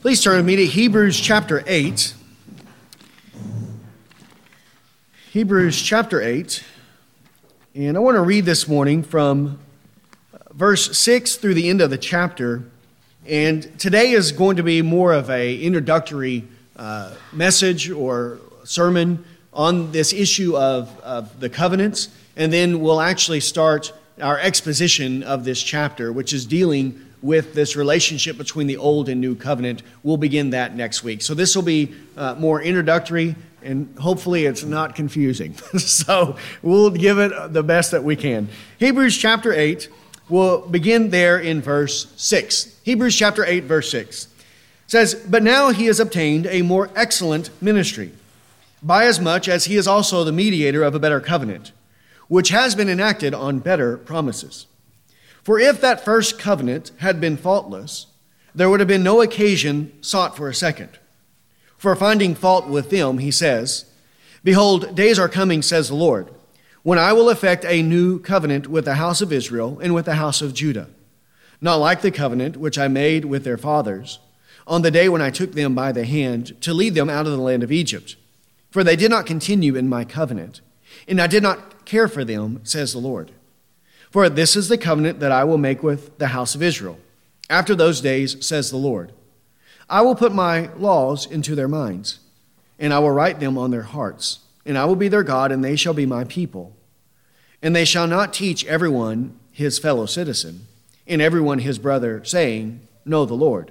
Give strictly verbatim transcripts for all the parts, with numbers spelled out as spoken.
Please turn with me to Hebrews chapter eight. Hebrews chapter eight. And I want to read this morning from verse six through the end of the chapter. And today is going to be more of an introductory uh, message or sermon on this issue of, of the covenants. And then we'll actually start our exposition of this chapter, which is dealing with this relationship between the Old and New Covenant. We'll begin that next week. So this will be uh, more introductory, and hopefully it's not confusing. So we'll give it the best that we can. Hebrews chapter eight, we'll begin there in verse six. Hebrews chapter eight, verse six. It says, "But now he has obtained a more excellent ministry, by as much as he is also the mediator of a better covenant, which has been enacted on better promises. For if that first covenant had been faultless, there would have been no occasion sought for a second. For finding fault with them, he says, Behold, days are coming, says the Lord, when I will effect a new covenant with the house of Israel and with the house of Judah, not like the covenant which I made with their fathers on the day when I took them by the hand to lead them out of the land of Egypt. For they did not continue in my covenant, and I did not care for them, says the Lord. For this is the covenant that I will make with the house of Israel. After those days, says the Lord, I will put my laws into their minds, and I will write them on their hearts, and I will be their God, and they shall be my people. And they shall not teach everyone his fellow citizen, and everyone his brother, saying, Know the Lord.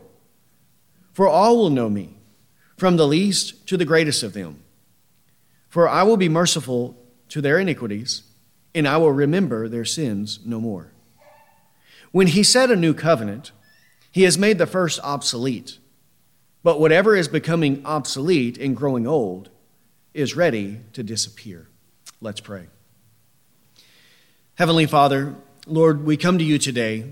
For all will know me, from the least to the greatest of them. For I will be merciful to their iniquities, and I will remember their sins no more. When he said a new covenant, he has made the first obsolete. But whatever is becoming obsolete and growing old is ready to disappear." Let's pray. Heavenly Father, Lord, we come to you today,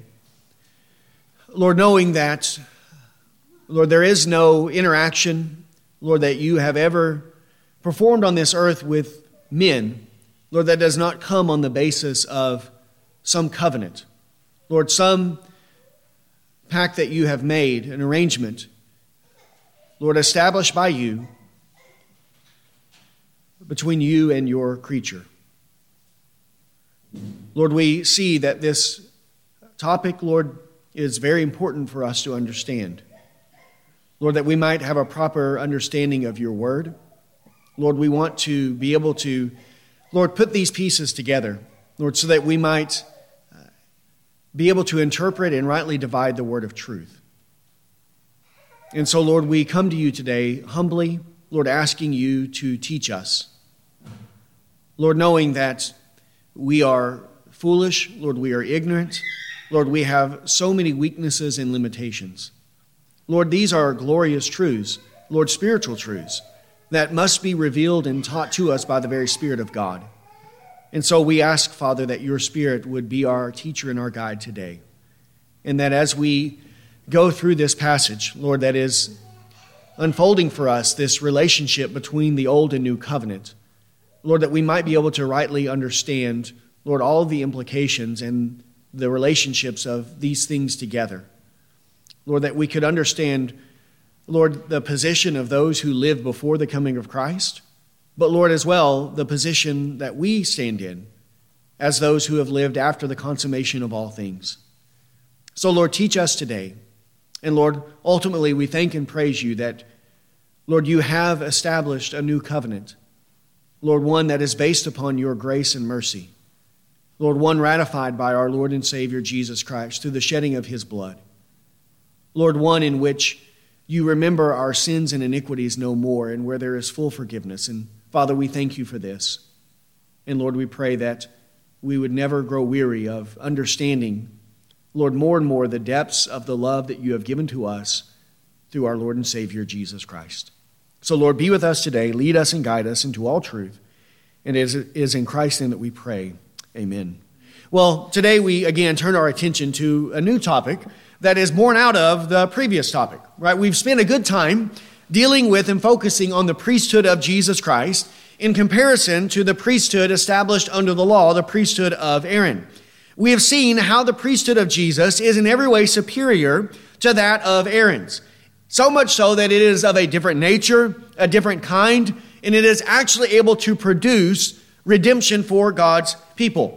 Lord, knowing that, Lord, there is no interaction, Lord, that you have ever performed on this earth with men, Lord, that does not come on the basis of some covenant. Lord, some pact that you have made, an arrangement, Lord, established by you between you and your creature. Lord, we see that this topic, Lord, is very important for us to understand. Lord, that we might have a proper understanding of your word. Lord, we want to be able to, Lord, put these pieces together, Lord, so that we might uh, be able to interpret and rightly divide the word of truth. And so, Lord, we come to you today humbly, Lord, asking you to teach us. Lord, knowing that we are foolish, Lord, we are ignorant, Lord, we have so many weaknesses and limitations. Lord, these are glorious truths, Lord, spiritual truths, that must be revealed and taught to us by the very Spirit of God. And so we ask, Father, that your Spirit would be our teacher and our guide today. And that as we go through this passage, Lord, that is unfolding for us this relationship between the Old and New Covenant, Lord, that we might be able to rightly understand, Lord, all the implications and the relationships of these things together. Lord, that we could understand, Lord, the position of those who lived before the coming of Christ, but Lord, as well, the position that we stand in as those who have lived after the consummation of all things. So Lord, teach us today. And Lord, ultimately we thank and praise you that, Lord, you have established a new covenant. Lord, one that is based upon your grace and mercy. Lord, one ratified by our Lord and Savior Jesus Christ through the shedding of his blood. Lord, one in which you remember our sins and iniquities no more, and where there is full forgiveness. And Father, we thank you for this. And Lord, we pray that we would never grow weary of understanding, Lord, more and more the depths of the love that you have given to us through our Lord and Savior, Jesus Christ. So Lord, be with us today. Lead us and guide us into all truth. And it is in Christ's name that we pray. Amen. Well, today we again turn our attention to a new topic that is born out of the previous topic, right? We've spent a good time dealing with and focusing on the priesthood of Jesus Christ in comparison to the priesthood established under the law, the priesthood of Aaron. We have seen how the priesthood of Jesus is in every way superior to that of Aaron's. So much so that it is of a different nature, a different kind, and it is actually able to produce redemption for God's people.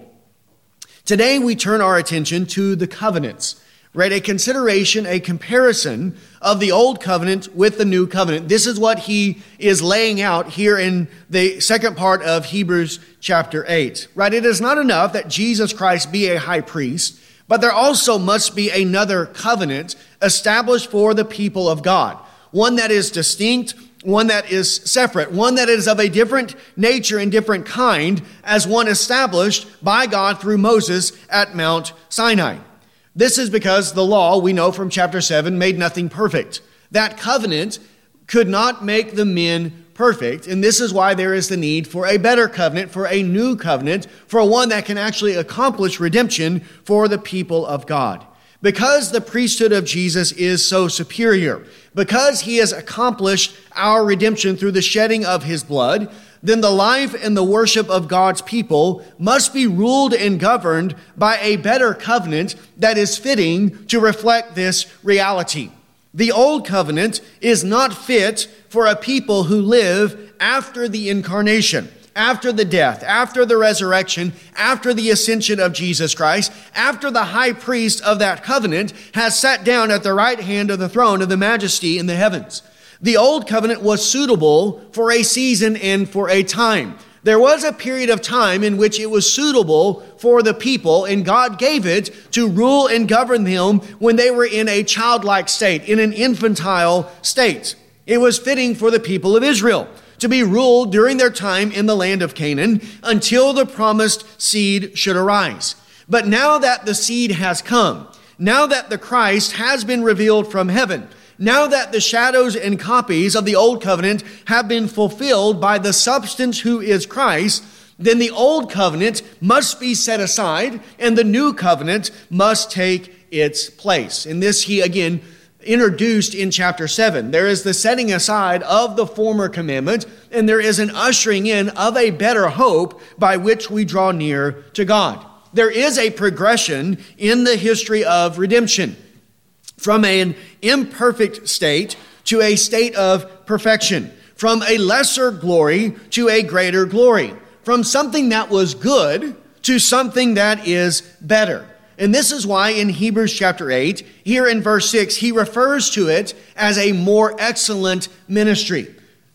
Today we turn our attention to the covenants, right? A consideration, a comparison of the old covenant with the new covenant. This is what he is laying out here in the second part of Hebrews chapter eight, right? It is not enough that Jesus Christ be a high priest, but there also must be another covenant established for the people of God, one that is distinct, one that is separate, one that is of a different nature and different kind as one established by God through Moses at Mount Sinai. This is because the law, we know from chapter seven, made nothing perfect. That covenant could not make the men perfect, and this is why there is the need for a better covenant, for a new covenant, for one that can actually accomplish redemption for the people of God. Because the priesthood of Jesus is so superior, because he has accomplished our redemption through the shedding of his blood, then the life and the worship of God's people must be ruled and governed by a better covenant that is fitting to reflect this reality. The old covenant is not fit for a people who live after the incarnation, after the death, after the resurrection, after the ascension of Jesus Christ, after the high priest of that covenant has sat down at the right hand of the throne of the majesty in the heavens. The old covenant was suitable for a season and for a time. There was a period of time in which it was suitable for the people, and God gave it to rule and govern them when they were in a childlike state, in an infantile state. It was fitting for the people of Israel to be ruled during their time in the land of Canaan until the promised seed should arise. But now that the seed has come, now that the Christ has been revealed from heaven, now that the shadows and copies of the old covenant have been fulfilled by the substance who is Christ, then the old covenant must be set aside and the new covenant must take its place. And this he again introduced in chapter seven. There is the setting aside of the former commandment, and there is an ushering in of a better hope by which we draw near to God. There is a progression in the history of redemption from an imperfect state to a state of perfection, from a lesser glory to a greater glory, from something that was good to something that is better. And this is why in Hebrews chapter eight, here in verse six, he refers to it as a more excellent ministry,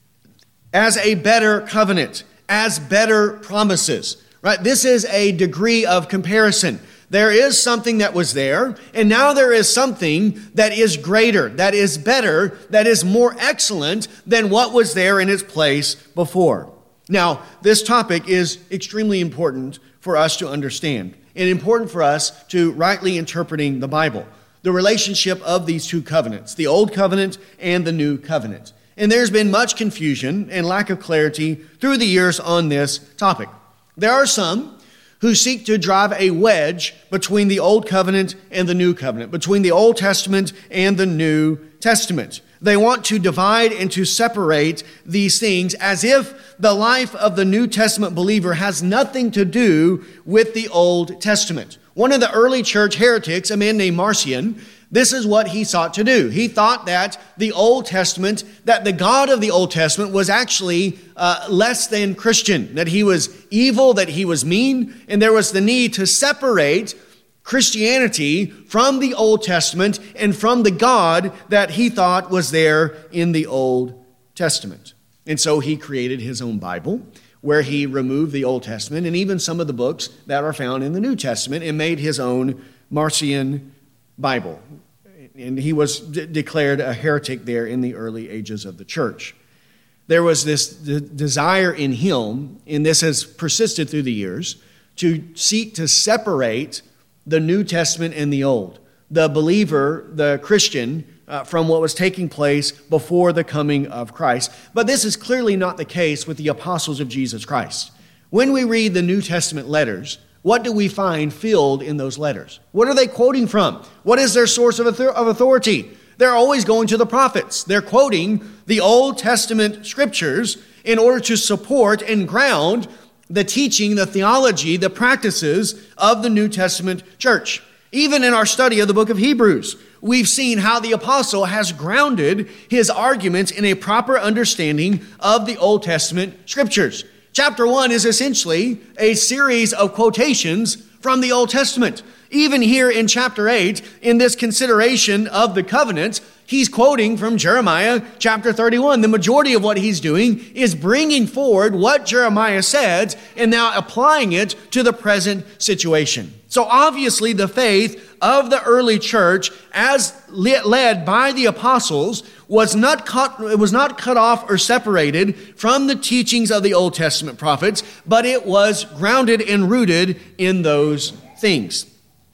as a better covenant, as better promises, right? This is a degree of comparison. There is something that was there, and now there is something that is greater, that is better, that is more excellent than what was there in its place before. Now, this topic is extremely important for us to understand, and important for us to rightly interpreting the Bible, the relationship of these two covenants, the old covenant and the new covenant. And there's been much confusion and lack of clarity through the years on this topic. There are some who seek to drive a wedge between the Old Covenant and the New Covenant, between the Old Testament and the New Testament. They want to divide and to separate these things as if the life of the New Testament believer has nothing to do with the Old Testament. One of the early church heretics, a man named Marcion, this is what he sought to do. He thought that the Old Testament, that the God of the Old Testament was actually uh, less than Christian, that he was evil, that he was mean, and there was the need to separate Christianity from the Old Testament and from the God that he thought was there in the Old Testament. And so he created his own Bible, where he removed the Old Testament and even some of the books that are found in the New Testament and made his own Marcion Bible. And he was de- declared a heretic there in the early ages of the church. There was this de- desire in him, and this has persisted through the years, to seek to separate the New Testament and the Old, the believer, the Christian, uh, from what was taking place before the coming of Christ. But this is clearly not the case with the apostles of Jesus Christ. When we read the New Testament letters, what do we find filled in those letters? What are they quoting from? What is their source of authority? They're always going to the prophets. They're quoting the Old Testament scriptures in order to support and ground the teaching, the theology, the practices of the New Testament church. Even in our study of the book of Hebrews, we've seen how the apostle has grounded his arguments in a proper understanding of the Old Testament scriptures. Chapter one is essentially a series of quotations from the Old Testament. Even here in chapter eight, in this consideration of the covenant, he's quoting from Jeremiah chapter thirty-one. The majority of what he's doing is bringing forward what Jeremiah said and now applying it to the present situation. So obviously the faith of the early church, as led by the apostles, was not cut, it was not cut off or separated from the teachings of the Old Testament prophets, but it was grounded and rooted in those things.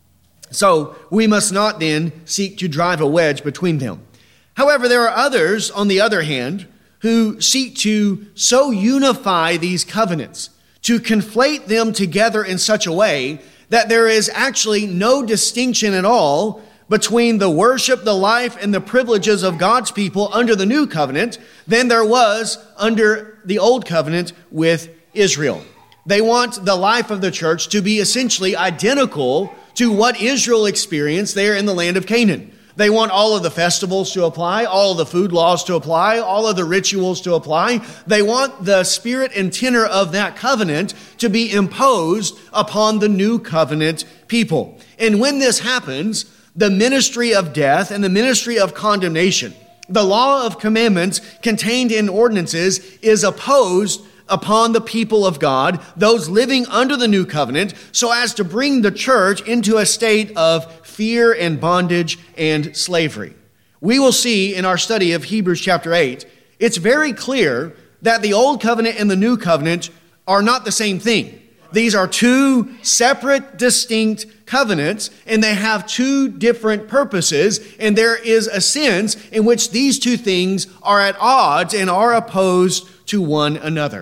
So we must not then seek to drive a wedge between them. However, there are others, on the other hand, who seek to so unify these covenants, to conflate them together in such a way that there is actually no distinction at all between the worship, the life, and the privileges of God's people under the new covenant than there was under the old covenant with Israel. They want the life of the church to be essentially identical to what Israel experienced there in the land of Canaan. They want all of the festivals to apply, all of the food laws to apply, all of the rituals to apply. They want the spirit and tenor of that covenant to be imposed upon the new covenant people. And when this happens, the ministry of death and the ministry of condemnation, the law of commandments contained in ordinances, is opposed upon the people of God, those living under the new covenant, so as to bring the church into a state of fear and bondage and slavery. We will see in our study of Hebrews chapter eight, it's very clear that the old covenant and the new covenant are not the same thing. These are two separate, distinct covenants, and they have two different purposes, and there is a sense in which these two things are at odds and are opposed to one another.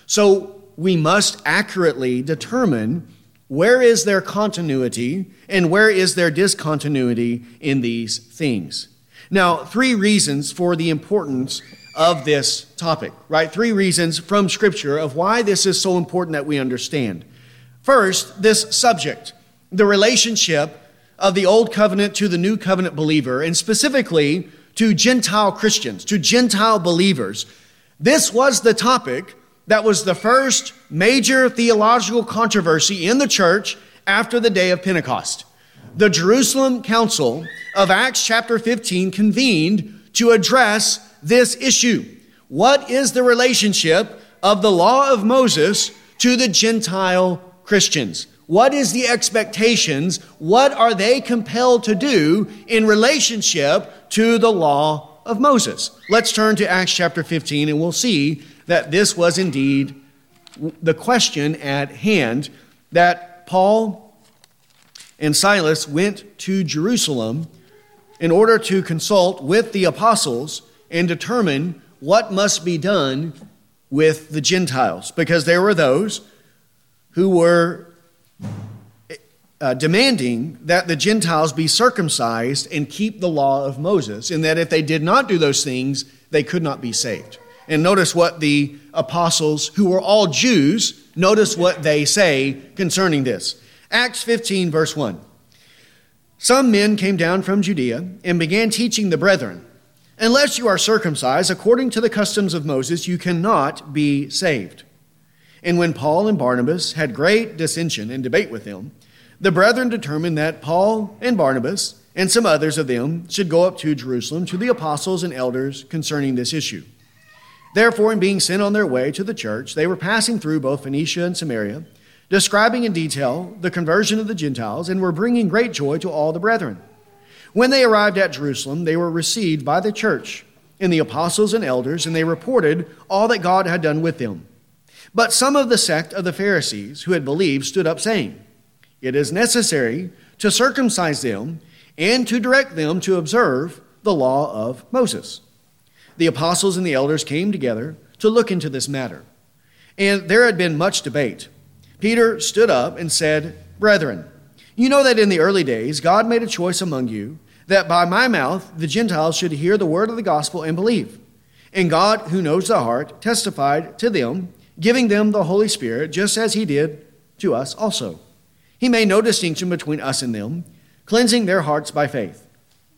So we must accurately determine where is there continuity and where is there discontinuity in these things. Now, three reasons for the importance of this topic, right? Three reasons from Scripture of why this is so important that we understand. First, this subject, the relationship of the Old Covenant to the New Covenant believer, and specifically to Gentile Christians, to Gentile believers. This was the topic that was the first major theological controversy in the church after the day of Pentecost. The Jerusalem Council of Acts chapter fifteen convened to address this issue. What is the relationship of the law of Moses to the Gentile Christians? What is the expectations? What are they compelled to do in relationship to the law of Moses? Let's turn to Acts chapter fifteen and we'll see that this was indeed the question at hand, that Paul and Silas went to Jerusalem in order to consult with the apostles and determine what must be done with the Gentiles, because there were those who were uh, demanding that the Gentiles be circumcised and keep the law of Moses, and that if they did not do those things, they could not be saved. And notice what the apostles, who were all Jews, notice what they say concerning this. Acts fifteen, verse one. Some men came down from Judea and began teaching the brethren, unless you are circumcised according to the customs of Moses, you cannot be saved. And when Paul and Barnabas had great dissension and debate with them, the brethren determined that Paul and Barnabas and some others of them should go up to Jerusalem to the apostles and elders concerning this issue. Therefore, in being sent on their way to the church, they were passing through both Phoenicia and Samaria, describing in detail the conversion of the Gentiles, and were bringing great joy to all the brethren. When they arrived at Jerusalem, they were received by the church and the apostles and elders, and they reported all that God had done with them. But some of the sect of the Pharisees who had believed stood up, saying, it is necessary to circumcise them and to direct them to observe the law of Moses. The apostles and the elders came together to look into this matter. And there had been much debate. Peter stood up and said, brethren, you know that in the early days God made a choice among you that by my mouth the Gentiles should hear the word of the gospel and believe. And God, who knows the heart, testified to them, giving them the Holy Spirit, just as he did to us also. He made no distinction between us and them, cleansing their hearts by faith.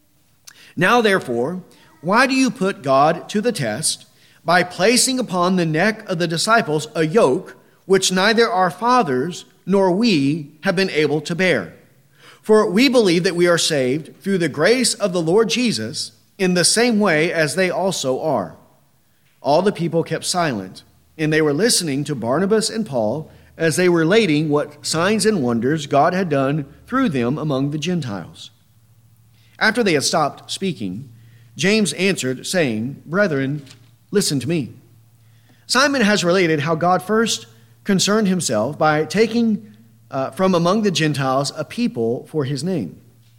Now, therefore, why do you put God to the test by placing upon the neck of the disciples a yoke which neither our fathers nor we have been able to bear? For we believe that we are saved through the grace of the Lord Jesus in the same way as they also are." All the people kept silent, and they were listening to Barnabas and Paul as they were relating what signs and wonders God had done through them among the Gentiles. After they had stopped speaking, James answered, saying, "Brethren, listen to me. Simon has related how God first concerned himself by taking uh, from among the Gentiles a people for his name.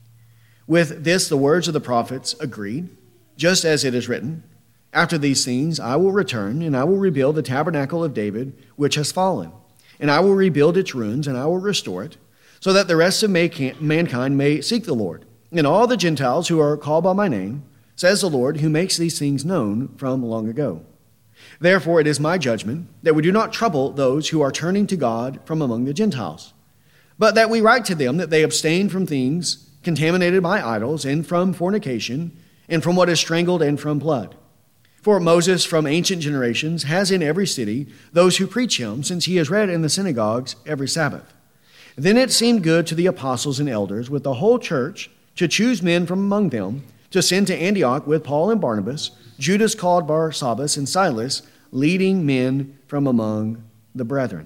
With this, the words of the prophets agreed, just as it is written, 'After these things I will return, and I will rebuild the tabernacle of David, which has fallen. And I will rebuild its ruins, and I will restore it, so that the rest of mankind may seek the Lord, and all the Gentiles who are called by my name, says the Lord, who makes these things known from long ago. Therefore it is my judgment that we do not trouble those who are turning to God from among the Gentiles, but that we write to them that they abstain from things contaminated by idols, and from fornication, and from what is strangled, and from blood. For Moses from ancient generations has in every city those who preach him, since he is read in the synagogues every Sabbath. Then it seemed good to the apostles and elders with the whole church to choose men from among them, to send to Antioch with Paul and Barnabas, Judas called Barsabbas, and Silas, leading men from among the brethren.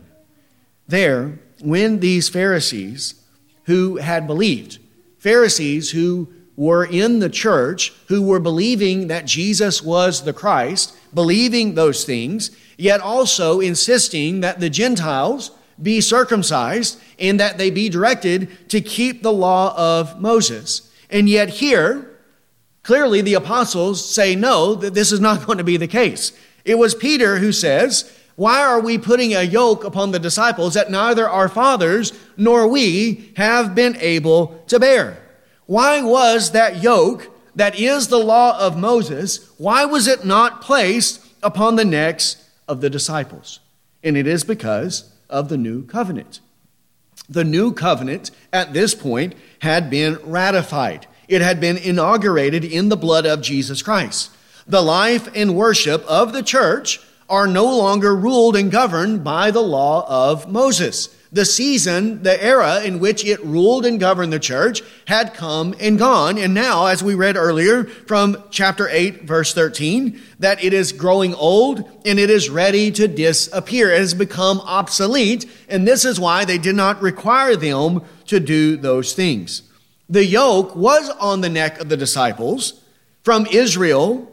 There, when these Pharisees who had believed, Pharisees who were in the church, who were believing that Jesus was the Christ, believing those things, yet also insisting that the Gentiles be circumcised and that they be directed to keep the law of Moses. And yet here, clearly the apostles say no, that this is not going to be the case. It was Peter who says, "Why are we putting a yoke upon the disciples that neither our fathers nor we have been able to bear?" Why was that yoke, that is the law of Moses, why was it not placed upon the necks of the disciples? And it is because of the new covenant. The new covenant at this point had been ratified. It had been inaugurated in the blood of Jesus Christ. The life and worship of the church are no longer ruled and governed by the law of Moses. The season, the era in which it ruled and governed the church had come and gone. And now, as we read earlier from chapter eight, verse thirteen, that it is growing old and it is ready to disappear. It has become obsolete. And this is why they did not require them to do those things. The yoke was on the neck of the disciples from Israel,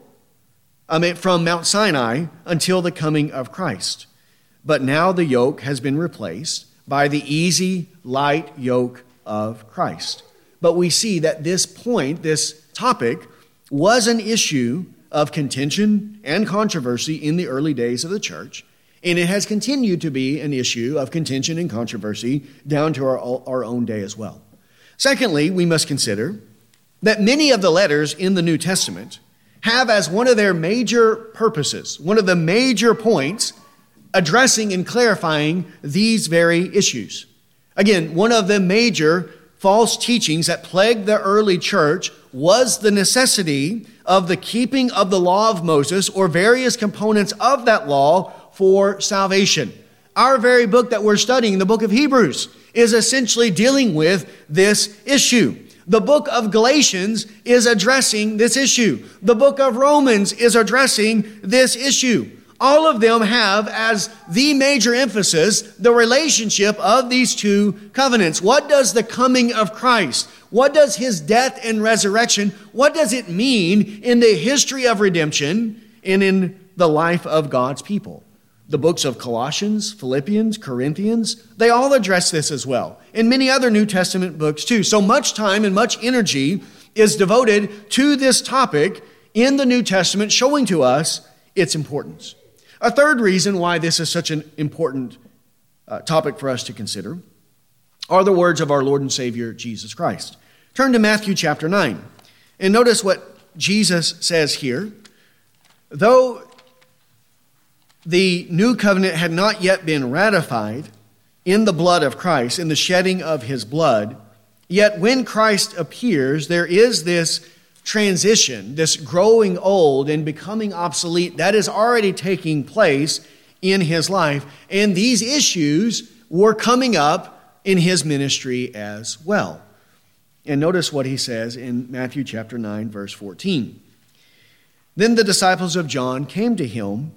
I mean, from Mount Sinai until the coming of Christ. But now the yoke has been replaced by the easy, light yoke of Christ. But we see that this point, this topic, was an issue of contention and controversy in the early days of the church, and it has continued to be an issue of contention and controversy down to our, our own day as well. Secondly, we must consider that many of the letters in the New Testament have as one of their major purposes, one of the major points, addressing and clarifying these very issues. Again, one of the major false teachings that plagued the early church was the necessity of the keeping of the law of Moses or various components of that law for salvation. Our very book that we're studying, the book of Hebrews, is essentially dealing with this issue. The book of Galatians is addressing this issue. The book of Romans is addressing this issue. All of them have as the major emphasis the relationship of these two covenants. What does the coming of Christ, what does his death and resurrection, what does it mean in the history of redemption and in the life of God's people? The books of Colossians, Philippians, Corinthians, they all address this as well. And many other New Testament books too. So much time and much energy is devoted to this topic in the New Testament, showing to us its importance. A third reason why this is such an important uh, topic for us to consider are the words of our Lord and Savior, Jesus Christ. Turn to Matthew chapter nine and notice what Jesus says here. Though the new covenant had not yet been ratified in the blood of Christ, in the shedding of his blood, Yet when Christ appears, there is this transition, this growing old and becoming obsolete that is already taking place in his life. And these issues were coming up in his ministry as well. And notice what he says in Matthew chapter nine, verse fourteen. Then the disciples of John came to him,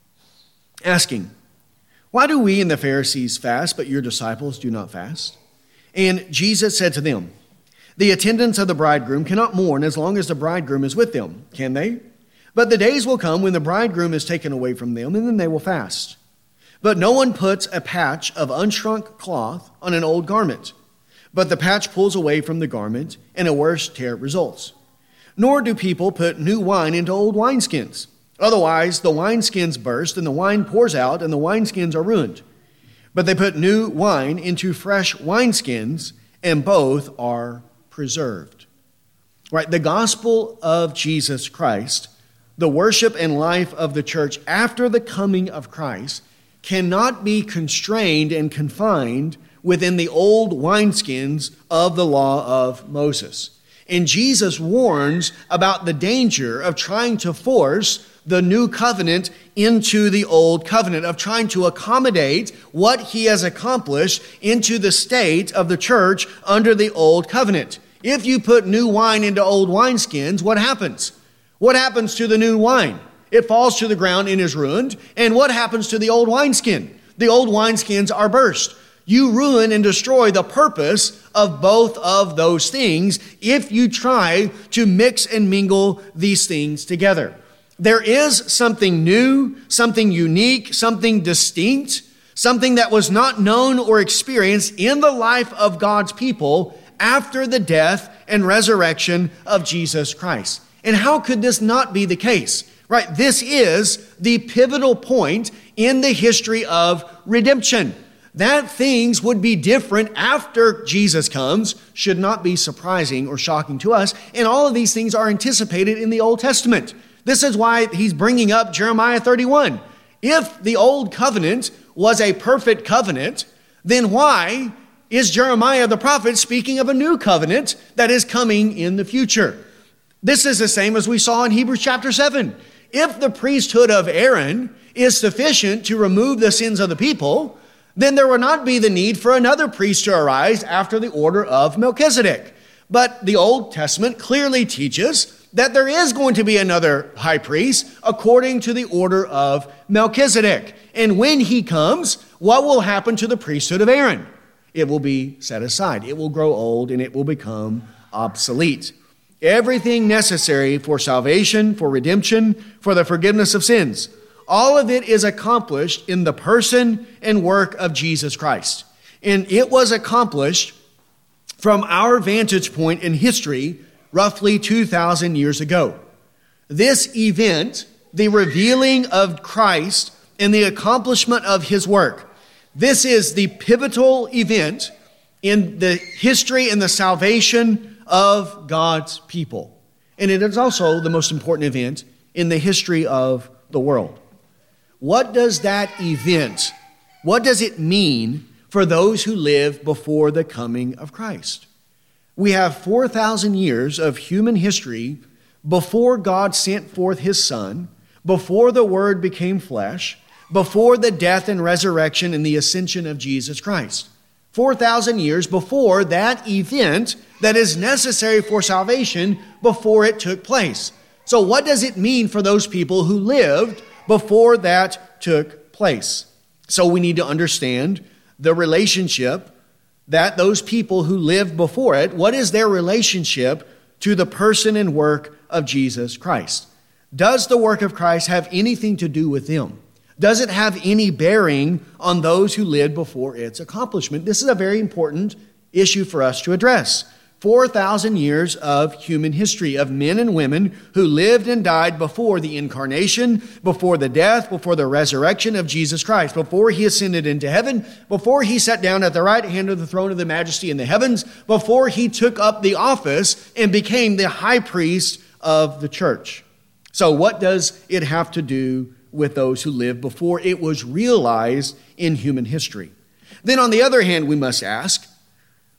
asking, "Why do we and the Pharisees fast, but your disciples do not fast?" And Jesus said to them, "The attendants of the bridegroom cannot mourn as long as the bridegroom is with them, can they? But the days will come when the bridegroom is taken away from them, and then they will fast. But no one puts a patch of unshrunk cloth on an old garment, but the patch pulls away from the garment, and a worse tear results. Nor do people put new wine into old wineskins. Otherwise, the wineskins burst, and the wine pours out, and the wineskins are ruined. But they put new wine into fresh wineskins, and both are preserved." Right? The gospel of Jesus Christ, the worship and life of the church after the coming of Christ, cannot be constrained and confined within the old wineskins of the law of Moses. And Jesus warns about the danger of trying to force the new covenant into the old covenant, of trying to accommodate what he has accomplished into the state of the church under the old covenant. If you put new wine into old wineskins, what happens? What happens to the new wine? It falls to the ground and is ruined. And what happens to the old wineskin? The old wineskins are burst. You ruin and destroy the purpose of both of those things if you try to mix and mingle these things together. There is something new, something unique, something distinct, something that was not known or experienced in the life of God's people after the death and resurrection of Jesus Christ. And how could this not be the case? Right? This is the pivotal point in the history of redemption. That things would be different after Jesus comes should not be surprising or shocking to us. And all of these things are anticipated in the Old Testament. This is why he's bringing up Jeremiah thirty-one. If the old covenant was a perfect covenant, then why is Jeremiah the prophet speaking of a new covenant that is coming in the future? This is the same as we saw in Hebrews chapter seven. If the priesthood of Aaron is sufficient to remove the sins of the people, then there will not be the need for another priest to arise after the order of Melchizedek. But the Old Testament clearly teaches that there is going to be another high priest according to the order of Melchizedek. And when he comes, what will happen to the priesthood of Aaron? It will be set aside. It will grow old and it will become obsolete. Everything necessary for salvation, for redemption, for the forgiveness of sins, all of it is accomplished in the person and work of Jesus Christ. And it was accomplished from our vantage point in history roughly two thousand years ago. This event, the revealing of Christ and the accomplishment of his work, this is the pivotal event in the history and the salvation of God's people. And it is also the most important event in the history of the world. What does that event, what does it mean for those who live before the coming of Christ? We have four thousand years of human history before God sent forth his Son, before the Word became flesh, before the death and resurrection and the ascension of Jesus Christ. four thousand years before that event that is necessary for salvation before it took place. So what does it mean for those people who lived before that took place? So we need to understand the relationship that those people who lived before it, what is their relationship to the person and work of Jesus Christ? Does the work of Christ have anything to do with them? Does it have any bearing on those who lived before its accomplishment? This is a very important issue for us to address. four thousand years of human history of men and women who lived and died before the incarnation, before the death, before the resurrection of Jesus Christ, before he ascended into heaven, before he sat down at the right hand of the throne of the majesty in the heavens, before he took up the office and became the high priest of the church. So what does it have to do with those who lived before it was realized in human history? Then on the other hand, we must ask,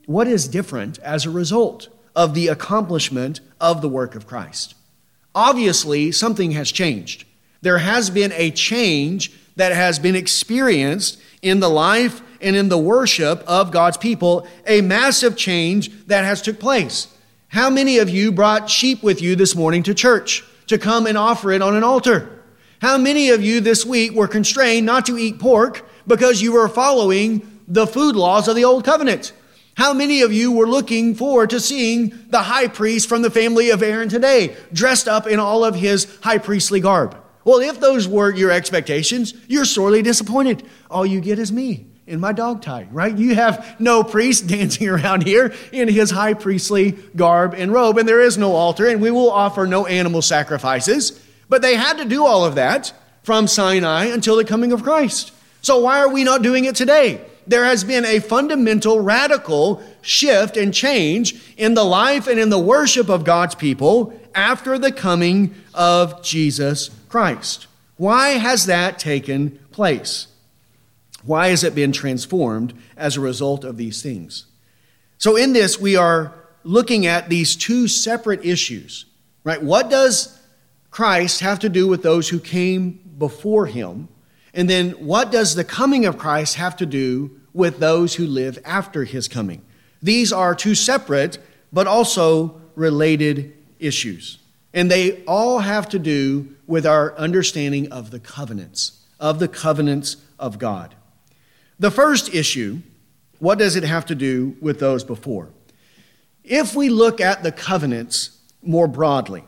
what is different as a result of the accomplishment of the work of Christ? Obviously, something has changed. There has been a change that has been experienced in the life and in the worship of God's people, a massive change that has took place. How many of you brought sheep with you this morning to church to come and offer it on an altar? How many of you this week were constrained not to eat pork because you were following the food laws of the Old Covenant? How many of you were looking forward to seeing the high priest from the family of Aaron today, dressed up in all of his high priestly garb? Well, if those were your expectations, you're sorely disappointed. All you get is me in my dog tie, right? You have no priest dancing around here in his high priestly garb and robe, and there is no altar, and we will offer no animal sacrifices. But they had to do all of that from Sinai until the coming of Christ. So why are we not doing it today? There has been a fundamental, radical shift and change in the life and in the worship of God's people after the coming of Jesus Christ. Why has that taken place? Why has it been transformed as a result of these things? So in this, we are looking at these two separate issues, right? What does Christ have to do with those who came before him? And then what does the coming of Christ have to do with those who live after his coming? These are two separate but also related issues. And they all have to do with our understanding of the covenants, of the covenants of God. The first issue, what does it have to do with those before? If we look at the covenants more broadly,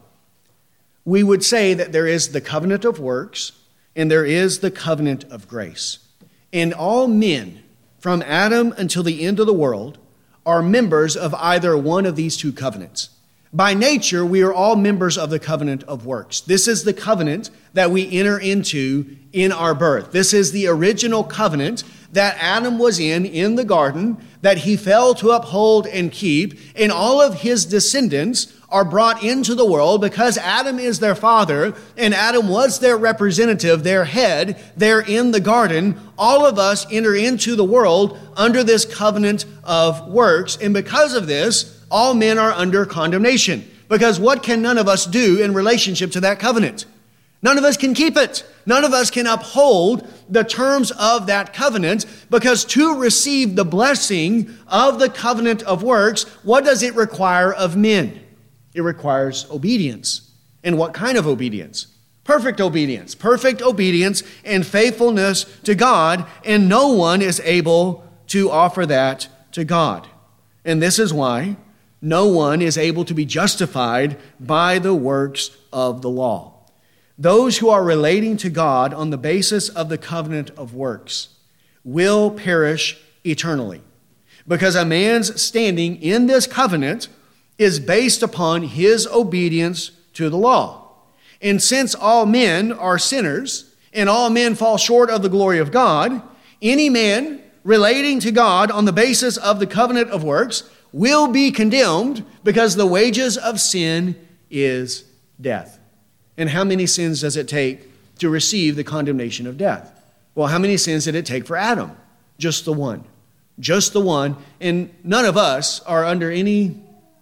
we would say that there is the covenant of works and there is the covenant of grace. And all men, from Adam until the end of the world, are members of either one of these two covenants. By nature, we are all members of the covenant of works. This is the covenant that we enter into in our birth. This is the original covenant that Adam was in in the garden, that he failed to uphold and keep, and all of his descendants are brought into the world because Adam is their father, and Adam was their representative, their head, there in the garden. All of us enter into the world under this covenant of works, and because of this, all men are under condemnation. Because what can none of us do in relationship to that covenant? None of us can keep it. None of us can uphold the terms of that covenant, because to receive the blessing of the covenant of works, what does it require of men? It requires obedience. And what kind of obedience? Perfect obedience. Perfect obedience and faithfulness to God, and no one is able to offer that to God. And this is why no one is able to be justified by the works of the law. Those who are relating to God on the basis of the covenant of works will perish eternally, because a man's standing in this covenant is based upon his obedience to the law. And since all men are sinners and all men fall short of the glory of God, any man relating to God on the basis of the covenant of works will be condemned, because the wages of sin is death. And how many sins does it take to receive the condemnation of death? Well, how many sins did it take for Adam? Just the one. Just the one. And none of us are under any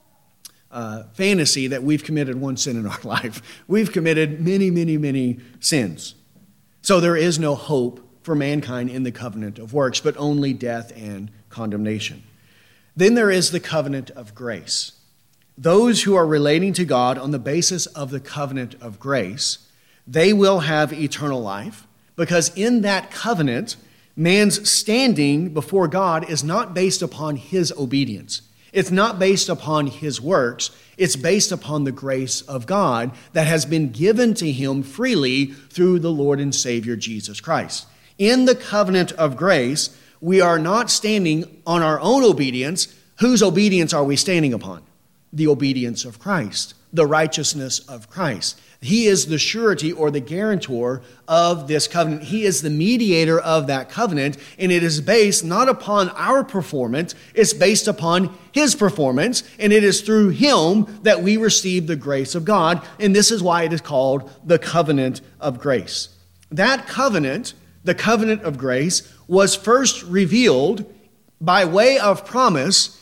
uh, fantasy that we've committed one sin in our life. We've committed many, many, many sins. So there is no hope for mankind in the covenant of works, but only death and condemnation. Then there is the covenant of grace. Those who are relating to God on the basis of the covenant of grace, they will have eternal life, because in that covenant, man's standing before God is not based upon his obedience. It's not based upon his works. It's based upon the grace of God that has been given to him freely through the Lord and Savior Jesus Christ. In the covenant of grace, we are not standing on our own obedience. Whose obedience are we standing upon? The obedience of Christ, the righteousness of Christ. He is the surety or the guarantor of this covenant. He is the mediator of that covenant, and it is based not upon our performance, it's based upon his performance, and it is through him that we receive the grace of God, and this is why it is called the covenant of grace. That covenant, the covenant of grace, was first revealed by way of promise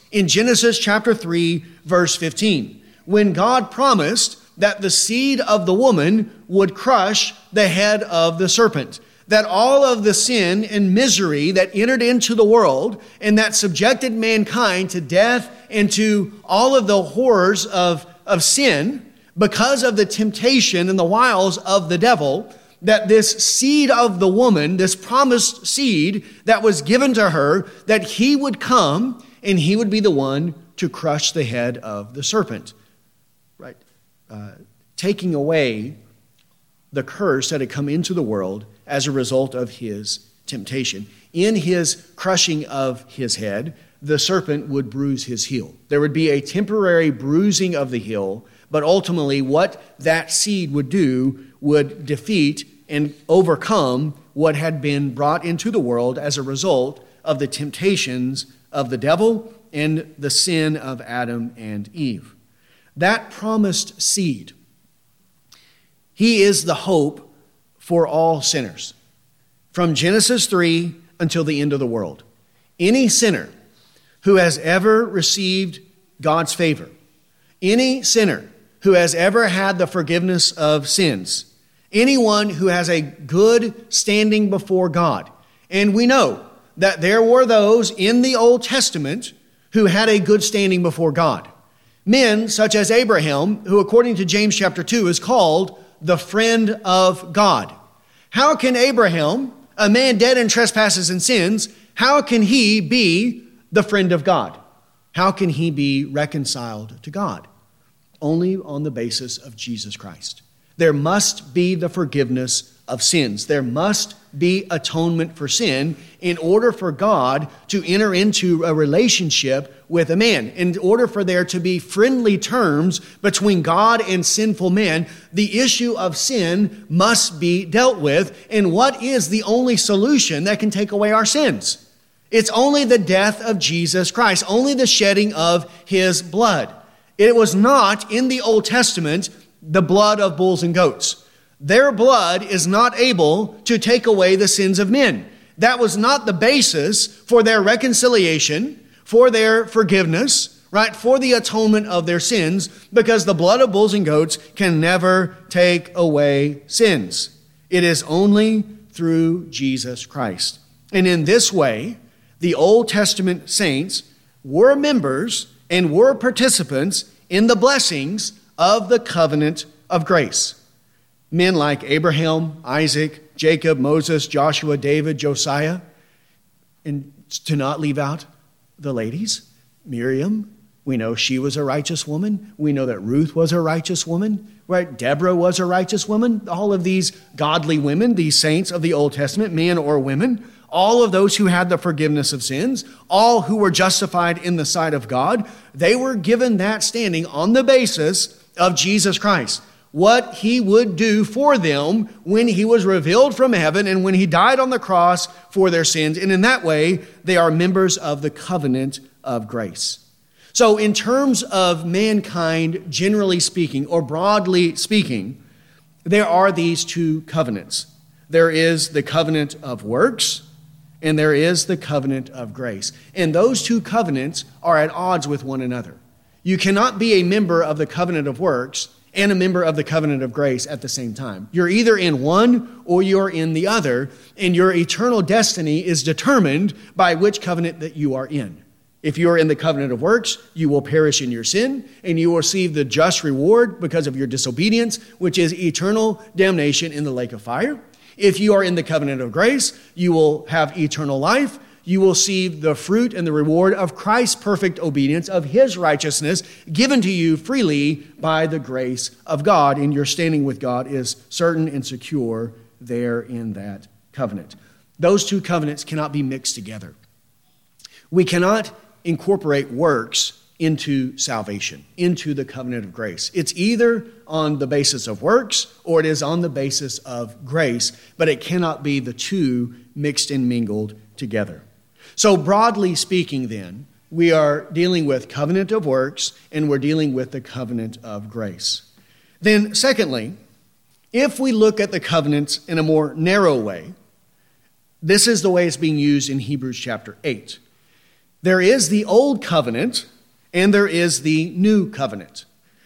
in Genesis chapter three, verse fifteen, when God promised that the seed of the woman would crush the head of the serpent, that all of the sin and misery that entered into the world and that subjected mankind to death and to all of the horrors of, of sin because of the temptation and the wiles of the devil, that this seed of the woman, this promised seed that was given to her, that he would come and he would be the one to crush the head of the serpent, right? Uh, taking away the curse that had come into the world as a result of his temptation. In his crushing of his head, the serpent would bruise his heel. There would be a temporary bruising of the heel, but ultimately what that seed would do would defeat and overcome what had been brought into the world as a result of the temptations of the devil and the sin of Adam and Eve. That promised seed, he is the hope for all sinners, from Genesis three until the end of the world. Any sinner who has ever received God's favor, any sinner who has ever had the forgiveness of sins, anyone who has a good standing before God. And we know that there were those in the Old Testament who had a good standing before God. Men such as Abraham, who according to James chapter two is called the friend of God. How can Abraham, a man dead in trespasses and sins, how can he be the friend of God? How can he be reconciled to God? Only on the basis of Jesus Christ. There must be the forgiveness of sins. There must be atonement for sin in order for God to enter into a relationship with a man. In order for there to be friendly terms between God and sinful men, the issue of sin must be dealt with. And what is the only solution that can take away our sins? It's only the death of Jesus Christ, only the shedding of his blood. It was not in the Old Testament the blood of bulls and goats. Their blood is not able to take away the sins of men. That was not the basis for their reconciliation, for their forgiveness, right? For the atonement of their sins, because the blood of bulls and goats can never take away sins. It is only through Jesus Christ. And in this way, the Old Testament saints were members and were participants in the blessings of the covenant of grace. Men like Abraham, Isaac, Jacob, Moses, Joshua, David, Josiah. And to not leave out the ladies, Miriam, we know she was a righteous woman. We know that Ruth was a righteous woman, right? Deborah was a righteous woman. All of these godly women, these saints of the Old Testament, men or women, all of those who had the forgiveness of sins, all who were justified in the sight of God, they were given that standing on the basis of Jesus Christ. What he would do for them when he was revealed from heaven and when he died on the cross for their sins. And in that way, they are members of the covenant of grace. So in terms of mankind, generally speaking, or broadly speaking, there are these two covenants. There is the covenant of works, and there is the covenant of grace. And those two covenants are at odds with one another. You cannot be a member of the covenant of works and a member of the covenant of grace at the same time. You're either in one or you're in the other, and your eternal destiny is determined by which covenant that you are in. If you are in the covenant of works, you will perish in your sin, and you will receive the just reward because of your disobedience, which is eternal damnation in the lake of fire. If you are in the covenant of grace, you will have eternal life. You will see the fruit and the reward of Christ's perfect obedience, of his righteousness given to you freely by the grace of God. And your standing with God is certain and secure there in that covenant. Those two covenants cannot be mixed together. We cannot incorporate works into salvation, into the covenant of grace. It's either on the basis of works or it is on the basis of grace, but it cannot be the two mixed and mingled together. So broadly speaking then, we are dealing with covenant of works and we're dealing with the covenant of grace. Then secondly, if we look at the covenants in a more narrow way, this is the way it's being used in Hebrews chapter eight. There is the old covenant and there is the new covenant.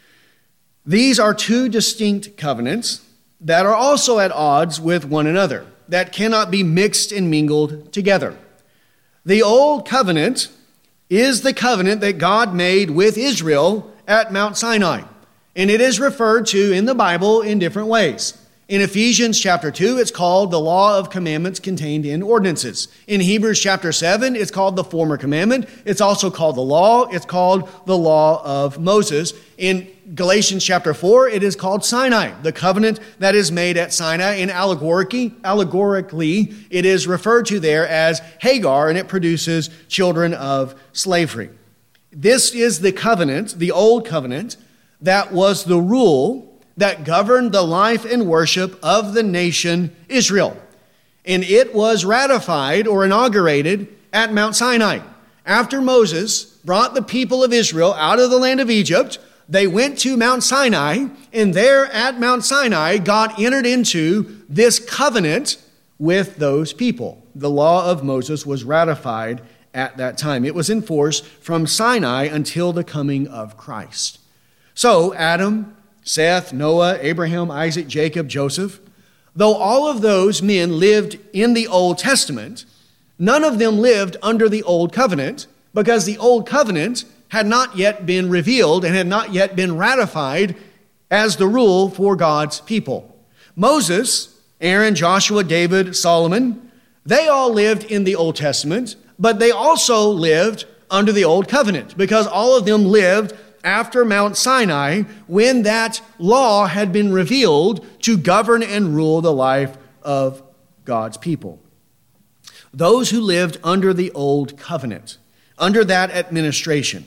These are two distinct covenants that are also at odds with one another, that cannot be mixed and mingled together. The old covenant is the covenant that God made with Israel at Mount Sinai, and it is referred to in the Bible in different ways. In Ephesians chapter two, it's called the law of commandments contained in ordinances. In Hebrews chapter seven, it's called the former commandment. It's also called the law. It's called the law of Moses. In Galatians chapter four, it is called Sinai, the covenant that is made at Sinai. And allegorically, allegorically, it is referred to there as Hagar, and it produces children of slavery. This is the covenant, the old covenant, that was the rule that governed the life and worship of the nation Israel. And it was ratified or inaugurated at Mount Sinai. After Moses brought the people of Israel out of the land of Egypt, they went to Mount Sinai, and there at Mount Sinai, God entered into this covenant with those people. The law of Moses was ratified at that time. It was in force from Sinai until the coming of Christ. So Adam, Seth, Noah, Abraham, Isaac, Jacob, Joseph, though all of those men lived in the Old Testament, none of them lived under the Old Covenant because the Old Covenant had not yet been revealed and had not yet been ratified as the rule for God's people. Moses, Aaron, Joshua, David, Solomon, they all lived in the Old Testament, but they also lived under the Old Covenant because all of them lived after Mount Sinai, when that law had been revealed to govern and rule the life of God's people. Those who lived under the old covenant, under that administration.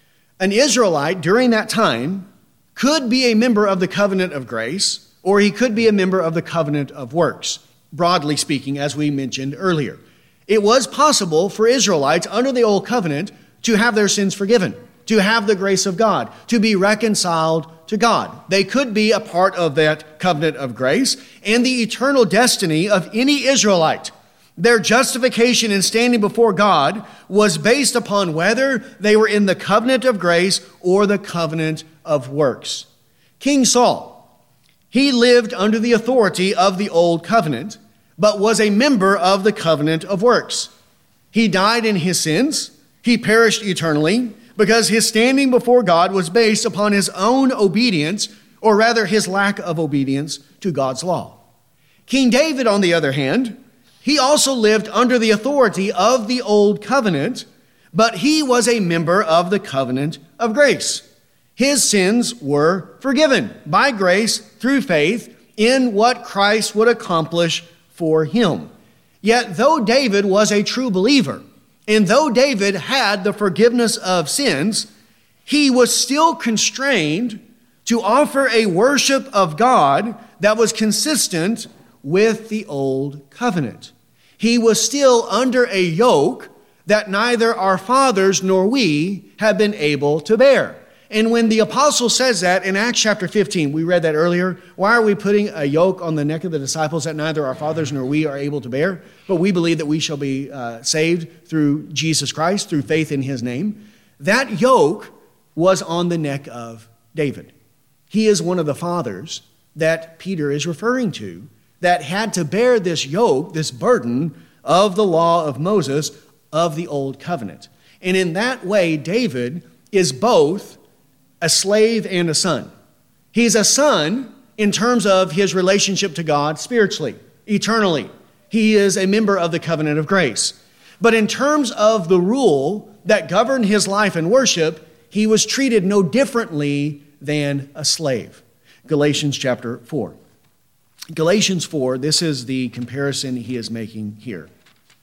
An Israelite during that time could be a member of the covenant of grace, or he could be a member of the covenant of works, broadly speaking, as we mentioned earlier. It was possible for Israelites under the old covenant to have their sins forgiven, to have the grace of God, to be reconciled to God. They could be a part of that covenant of grace and the eternal destiny of any Israelite. Their justification in standing before God was based upon whether they were in the covenant of grace or the covenant of works. King Saul, he lived under the authority of the old covenant, but was a member of the covenant of works. He died in his sins. He perished eternally, because his standing before God was based upon his own obedience, or rather his lack of obedience to God's law. King David, on the other hand, he also lived under the authority of the old covenant, but he was a member of the covenant of grace. His sins were forgiven by grace through faith in what Christ would accomplish for him. Yet though David was a true believer, and though David had the forgiveness of sins, he was still constrained to offer a worship of God that was consistent with the old covenant. He was still under a yoke that neither our fathers nor we have been able to bear. And when the apostle says that in Acts chapter fifteen, we read that earlier, why are we putting a yoke on the neck of the disciples that neither our fathers nor we are able to bear? But we believe that we shall be uh, saved through Jesus Christ, through faith in his name. That yoke was on the neck of David. He is one of the fathers that Peter is referring to that had to bear this yoke, this burden of the law of Moses of the old covenant. And in that way, David is both a slave and a son. He's a son in terms of his relationship to God spiritually, eternally. He is a member of the covenant of grace. But in terms of the rule that governed his life and worship, he was treated no differently than a slave. Galatians chapter four. Galatians four, this is the comparison he is making here.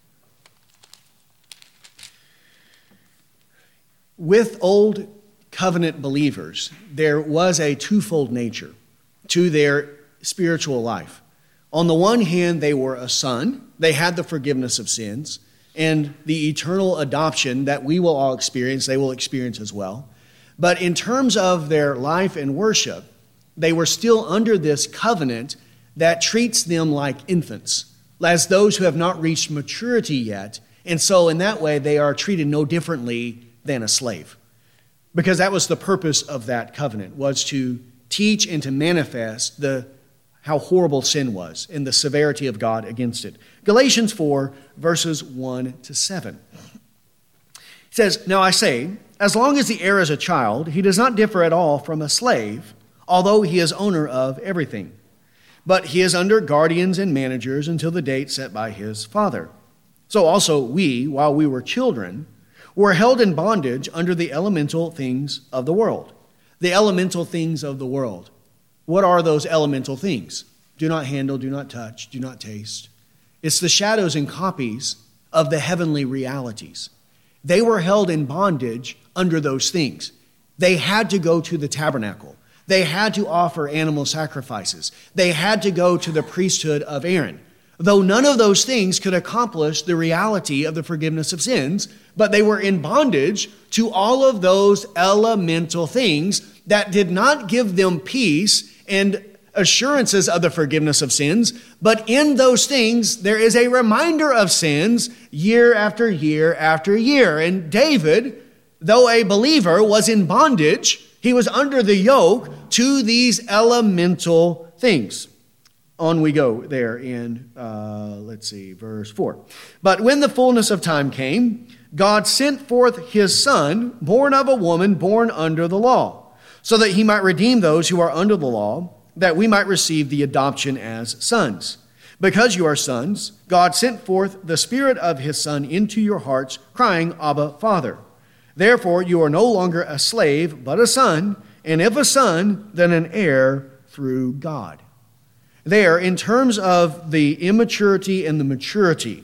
With old covenant believers, there was a twofold nature to their spiritual life. On the one hand, they were a son. They had the forgiveness of sins and the eternal adoption that we will all experience, they will experience as well. But in terms of their life and worship, they were still under this covenant that treats them like infants, as those who have not reached maturity yet And so in that way, they are treated no differently than a slave. Because that was the purpose of that covenant, was to teach and to manifest the how horrible sin was and the severity of God against it. Galatians four, verses one to seven. It says, "Now I say, as long as the heir is a child, he does not differ at all from a slave, although he is owner of everything. But he is under guardians and managers until the date set by his father. So also we, while we were children, were held in bondage under the elemental things of the world." The elemental things of the world. What are those elemental things? Do not handle, do not touch, do not taste. It's the shadows and copies of the heavenly realities. They were held in bondage under those things. They had to go to the tabernacle. They had to offer animal sacrifices. They had to go to the priesthood of Aaron. Though none of those things could accomplish the reality of the forgiveness of sins, but they were in bondage to all of those elemental things that did not give them peace and assurances of the forgiveness of sins, but in those things there is a reminder of sins year after year after year. And David, though a believer, was in bondage. He was under the yoke to these elemental things. On we go there in, uh, let's see, verse four. "But when the fullness of time came, God sent forth his Son, born of a woman, born under the law, so that he might redeem those who are under the law, that we might receive the adoption as sons. Because you are sons, God sent forth the Spirit of his Son into your hearts, crying, Abba, Father. Therefore you are no longer a slave, but a son, and if a son, then an heir through God." There, in terms of the immaturity and the maturity,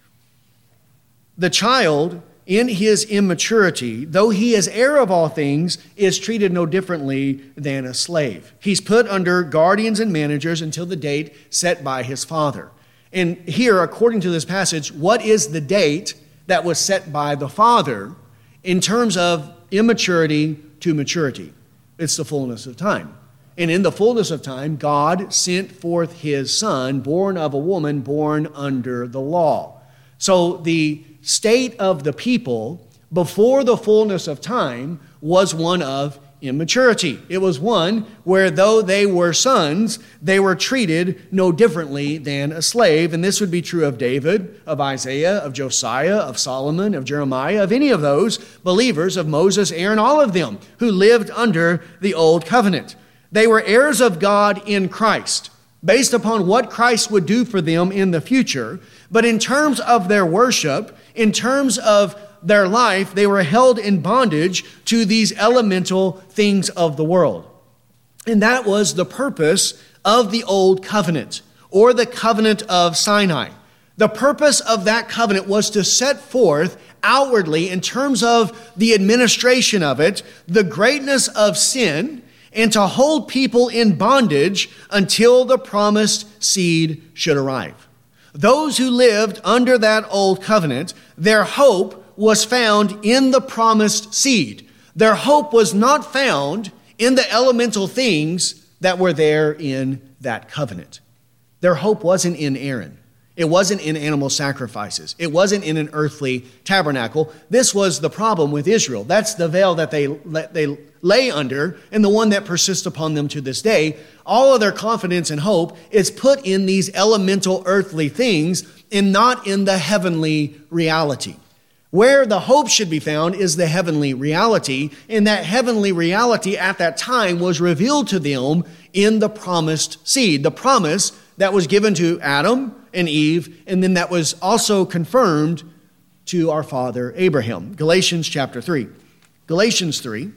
the child in his immaturity, though he is heir of all things, is treated no differently than a slave. He's put under guardians and managers until the date set by his father. And here, according to this passage, what is the date that was set by the father in terms of immaturity to maturity? It's the fullness of time. And in the fullness of time, God sent forth his Son, born of a woman, born under the law. So the state of the people before the fullness of time was one of immaturity. It was one where though they were sons, they were treated no differently than a slave. And this would be true of David, of Isaiah, of Josiah, of Solomon, of Jeremiah, of any of those believers, of Moses, Aaron, all of them who lived under the old covenant. They were heirs of God in Christ, based upon what Christ would do for them in the future. But in terms of their worship, in terms of their life, they were held in bondage to these elemental things of the world. And that was the purpose of the old covenant, or the covenant of Sinai. The purpose of that covenant was to set forth outwardly, in terms of the administration of it, the greatness of sin, and to hold people in bondage until the promised seed should arrive. Those who lived under that old covenant, their hope was found in the promised seed. Their hope was not found in the elemental things that were there in that covenant. Their hope wasn't in Aaron. It wasn't in animal sacrifices. It wasn't in an earthly tabernacle. This was the problem with Israel. That's the veil that they, they lay under, and the one that persists upon them to this day. All of their confidence and hope is put in these elemental earthly things and not in the heavenly reality. Where the hope should be found is the heavenly reality, and that heavenly reality at that time was revealed to them in the promised seed, the promise that was given to Adam and Eve, and then that was also confirmed to our father Abraham. Galatians chapter three. Galatians three,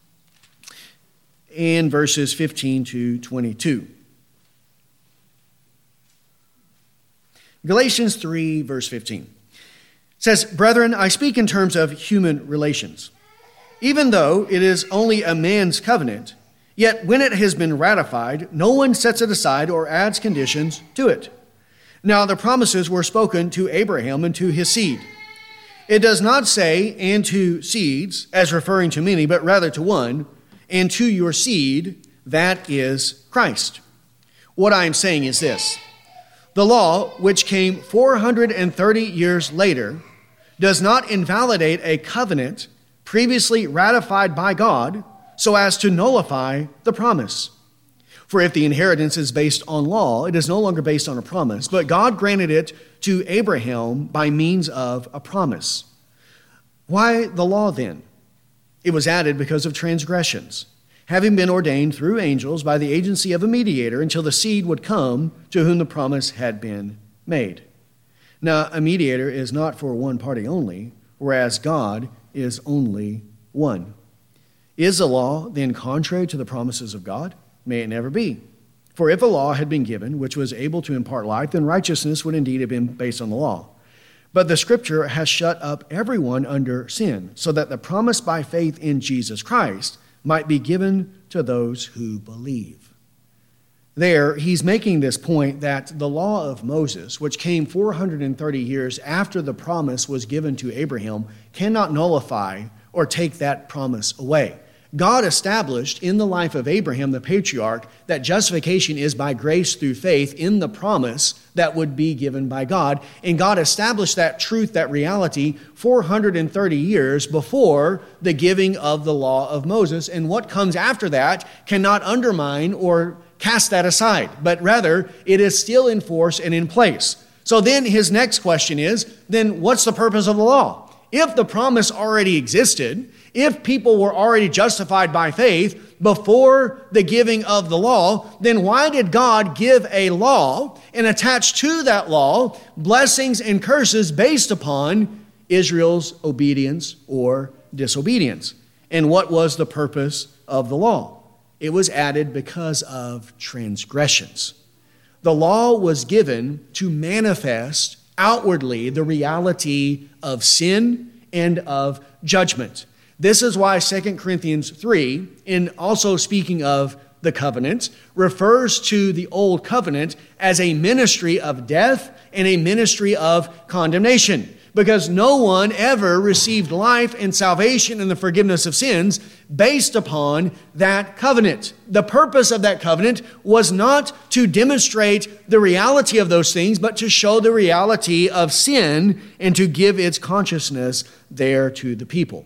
and verses fifteen to twenty-two. Galatians three, verse fifteen. It says, "Brethren, I speak in terms of human relations. Even though it is only a man's covenant, yet when it has been ratified, no one sets it aside or adds conditions to it. Now the promises were spoken to Abraham and to his seed. It does not say, and to seeds, as referring to many, but rather to one, and to your seed, that is Christ." What I am saying is this. The law, which came four hundred thirty years later, does not invalidate a covenant previously ratified by God so as to nullify the promise. For if the inheritance is based on law, it is no longer based on a promise, but God granted it to Abraham by means of a promise. Why the law then? It was added because of transgressions, having been ordained through angels by the agency of a mediator until the seed would come to whom the promise had been made. Now, a mediator is not for one party only, whereas God is only one. Is the law then contrary to the promises of God? May it never be. For if a law had been given, which was able to impart life, then righteousness would indeed have been based on the law. But the Scripture has shut up everyone under sin, so that the promise by faith in Jesus Christ might be given to those who believe. There, he's making this point that the law of Moses, which came four hundred thirty years after the promise was given to Abraham, cannot nullify or take that promise away. God established in the life of Abraham, the patriarch, that justification is by grace through faith in the promise that would be given by God. And God established that truth, that reality, four hundred thirty years before the giving of the law of Moses. And what comes after that cannot undermine or cast that aside, but rather it is still in force and in place. So then his next question is, then what's the purpose of the law? If the promise already existed, if people were already justified by faith before the giving of the law, then why did God give a law and attach to that law blessings and curses based upon Israel's obedience or disobedience? And what was the purpose of the law? It was added because of transgressions. The law was given to manifest outwardly the reality of sin and of judgment. This is why Second Corinthians three, in also speaking of the covenant, refers to the old covenant as a ministry of death and a ministry of condemnation, because no one ever received life and salvation and the forgiveness of sins based upon that covenant. The purpose of that covenant was not to demonstrate the reality of those things, but to show the reality of sin and to give its consciousness there to the people.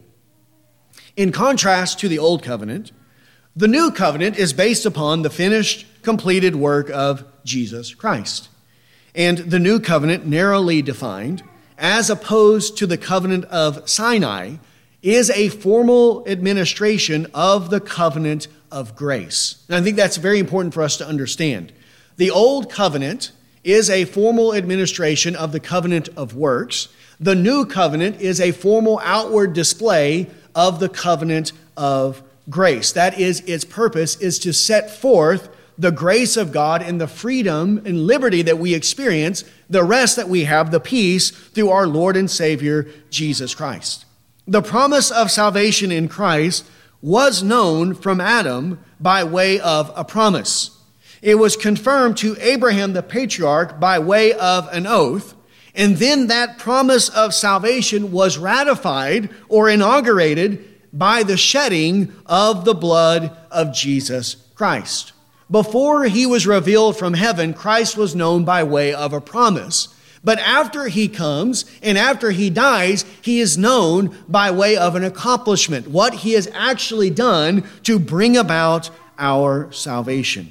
In contrast to the old covenant, the new covenant is based upon the finished, completed work of Jesus Christ. And the new covenant, narrowly defined, as opposed to the covenant of Sinai, is a formal administration of the covenant of grace. And I think that's very important for us to understand. The old covenant is a formal administration of the covenant of works. The new covenant is a formal outward display of the covenant of grace. That is, its purpose is to set forth the grace of God and the freedom and liberty that we experience, the rest that we have, the peace through our Lord and Savior, Jesus Christ. The promise of salvation in Christ was known from Adam by way of a promise. It was confirmed to Abraham the patriarch by way of an oath, and then that promise of salvation was ratified or inaugurated by the shedding of the blood of Jesus Christ. Before he was revealed from heaven, Christ was known by way of a promise. But after he comes and after he dies, he is known by way of an accomplishment, what he has actually done to bring about our salvation.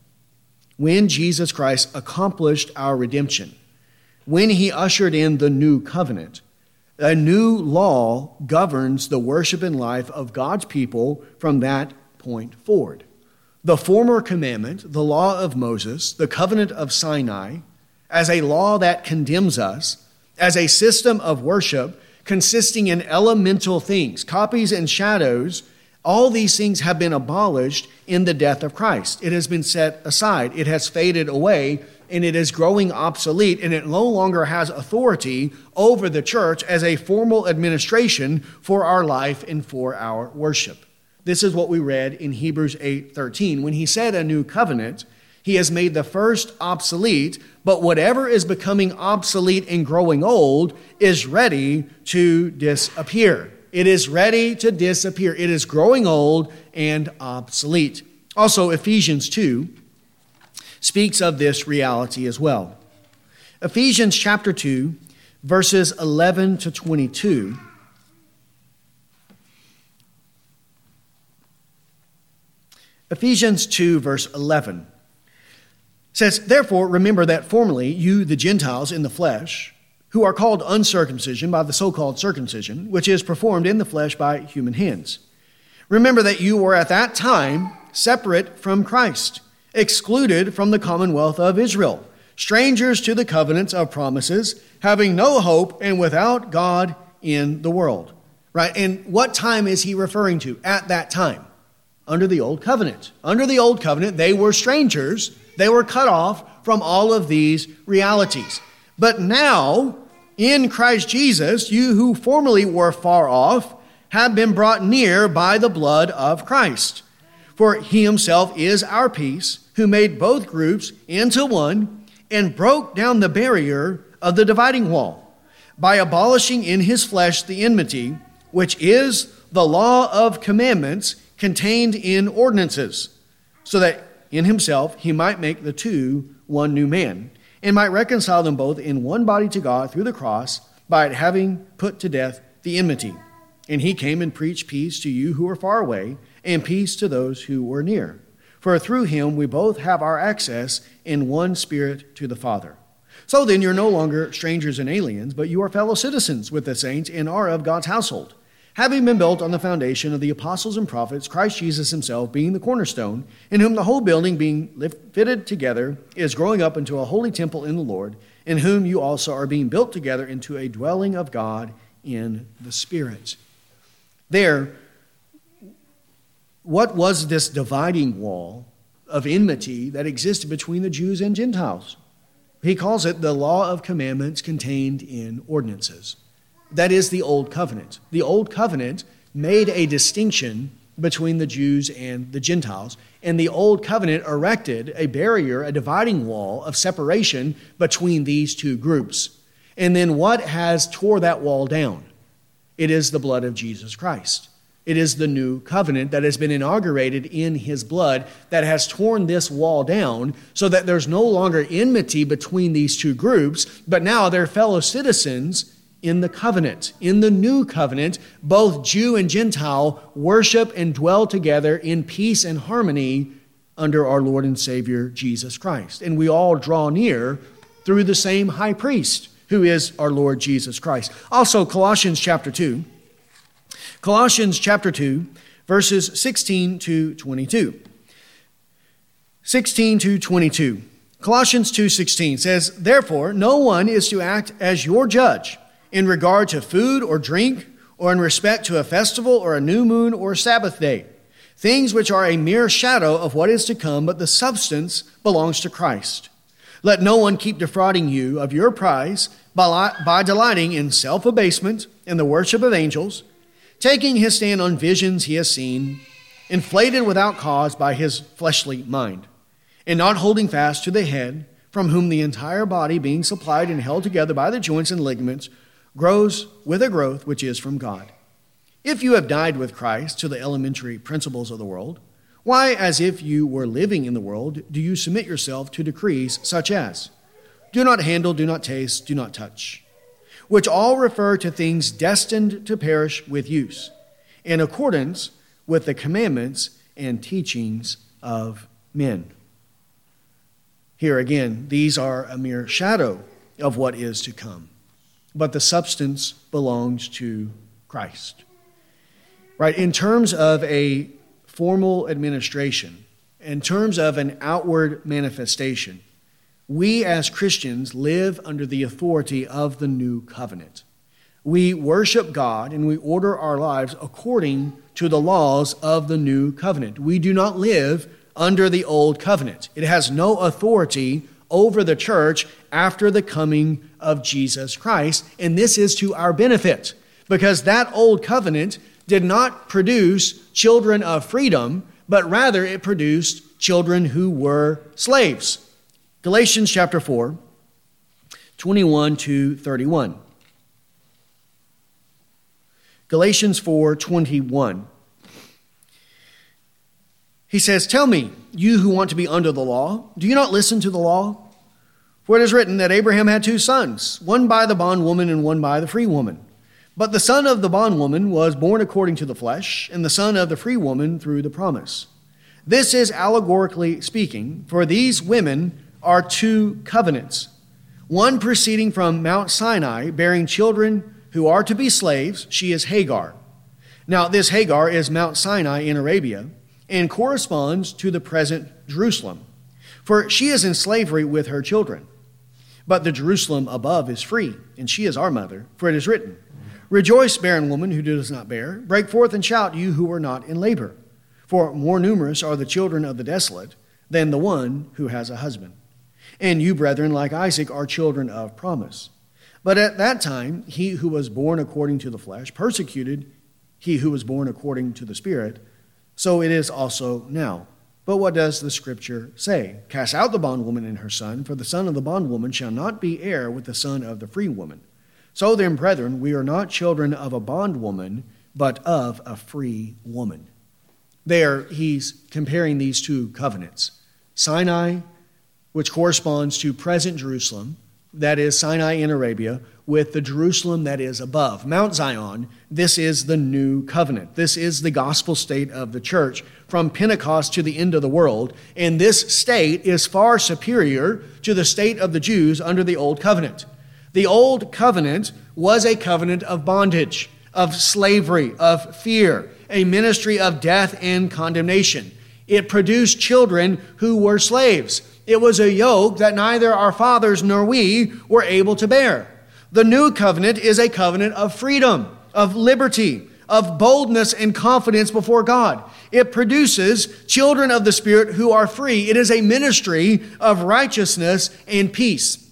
When Jesus Christ accomplished our redemption, when he ushered in the new covenant, a new law governs the worship and life of God's people from that point forward. The former commandment, the law of Moses, the covenant of Sinai, as a law that condemns us, as a system of worship consisting in elemental things, copies and shadows, all these things have been abolished in the death of Christ. It has been set aside. It has faded away, and it is growing obsolete, and it no longer has authority over the church as a formal administration for our life and for our worship. This is what we read in Hebrews eight thirteen. When he said a new covenant, he has made the first obsolete, but whatever is becoming obsolete and growing old is ready to disappear. It is ready to disappear. It is growing old and obsolete. Also, Ephesians two speaks of this reality as well. Ephesians chapter two verses eleven to twenty-two. Ephesians two, verse eleven says, "Therefore remember that formerly you, the Gentiles in the flesh, who are called uncircumcision by the so-called circumcision, which is performed in the flesh by human hands. Remember that you were at that time separate from Christ, excluded from the commonwealth of Israel, strangers to the covenants of promises, having no hope and without God in the world." Right? And what time is he referring to at that time? Under the old covenant. Under the old covenant, they were strangers. They were cut off from all of these realities. But now, in Christ Jesus, you who formerly were far off have been brought near by the blood of Christ. For he himself is our peace, who made both groups into one and broke down the barrier of the dividing wall by abolishing in his flesh the enmity, which is the law of commandments contained in ordinances, so that in himself he might make the two one new man, and might reconcile them both in one body to God through the cross, by having put to death the enmity. And he came and preached peace to you who were far away, and peace to those who were near. For through him we both have our access in one Spirit to the Father. So then you're no longer strangers and aliens, but you are fellow citizens with the saints and are of God's household, having been built on the foundation of the apostles and prophets, Christ Jesus himself being the cornerstone, in whom the whole building being fitted together is growing up into a holy temple in the Lord, in whom you also are being built together into a dwelling of God in the Spirit. There, what was this dividing wall of enmity that existed between the Jews and Gentiles? He calls it the law of commandments contained in ordinances. That is the Old Covenant. The Old Covenant made a distinction between the Jews and the Gentiles, and the Old Covenant erected a barrier, a dividing wall of separation between these two groups. And then what has tore that wall down? It is the blood of Jesus Christ. It is the new covenant that has been inaugurated in his blood that has torn this wall down so that there's no longer enmity between these two groups, but now they're fellow citizens in the covenant. In the new covenant, both Jew and Gentile worship and dwell together in peace and harmony under our Lord and Savior Jesus Christ. And we all draw near through the same high priest, who is our Lord Jesus Christ. Also, Colossians chapter two. Colossians chapter two, verses sixteen to twenty-two. sixteen to twenty-two. Colossians two sixteen says, "Therefore, no one is to act as your judge in regard to food or drink, or in respect to a festival or a new moon or Sabbath day, things which are a mere shadow of what is to come, but the substance belongs to Christ. Let no one keep defrauding you of your prize by, by delighting in self-abasement and the worship of angels, taking his stand on visions he has seen, inflated without cause by his fleshly mind, and not holding fast to the head, from whom the entire body, being supplied and held together by the joints and ligaments, grows with a growth which is from God. If you have died with Christ to the elementary principles of the world, why, as if you were living in the world, do you submit yourself to decrees such as, do not handle, do not taste, do not touch, which all refer to things destined to perish with use, in accordance with the commandments and teachings of men." Here again, these are a mere shadow of what is to come, but the substance belongs to Christ. Right? In terms of a formal administration, in terms of an outward manifestation, we as Christians live under the authority of the new covenant. We worship God and we order our lives according to the laws of the new covenant. We do not live under the old covenant. It has no authority over the church after the coming of Jesus Christ, and this is to our benefit, because that old covenant did not produce children of freedom, but rather it produced children who were slaves. Galatians chapter four, twenty-one to thirty-one. Galatians four, twenty-one. He says, "Tell me, you who want to be under the law, do you not listen to the law? For For it is written that Abraham had two sons, one by the bondwoman and one by the free woman. But the son of the bondwoman was born according to the flesh, and the son of the free woman through the promise. This is allegorically speaking, for these women are two covenants, one proceeding from Mount Sinai, bearing children who are to be slaves. She is Hagar. Now, this Hagar is Mount Sinai in Arabia and corresponds to the present Jerusalem, for she is in slavery with her children. But the Jerusalem above is free, and she is our mother, for it is written, Rejoice, barren woman who does not bear. Break forth and shout, you who are not in labor. For more numerous are the children of the desolate than the one who has a husband. And you, brethren, like Isaac, are children of promise. But at that time, he who was born according to the flesh persecuted he who was born according to the Spirit. So it is also now. But what does the Scripture say? Cast out the bondwoman and her son, for the son of the bondwoman shall not be heir with the son of the free woman. So then, brethren, we are not children of a bondwoman, but of a free woman. There, he's comparing these two covenants. Sinai, which corresponds to present Jerusalem, that is Sinai in Arabia, with the Jerusalem that is above. Mount Zion, this is the new covenant. This is the gospel state of the church from Pentecost to the end of the world. And this state is far superior to the state of the Jews under the old covenant. The old covenant was a covenant of bondage, of slavery, of fear, a ministry of death and condemnation. It produced children who were slaves. It was a yoke that neither our fathers nor we were able to bear. The new covenant is a covenant of freedom, of liberty, of boldness and confidence before God. It produces children of the Spirit who are free. It is a ministry of righteousness and peace.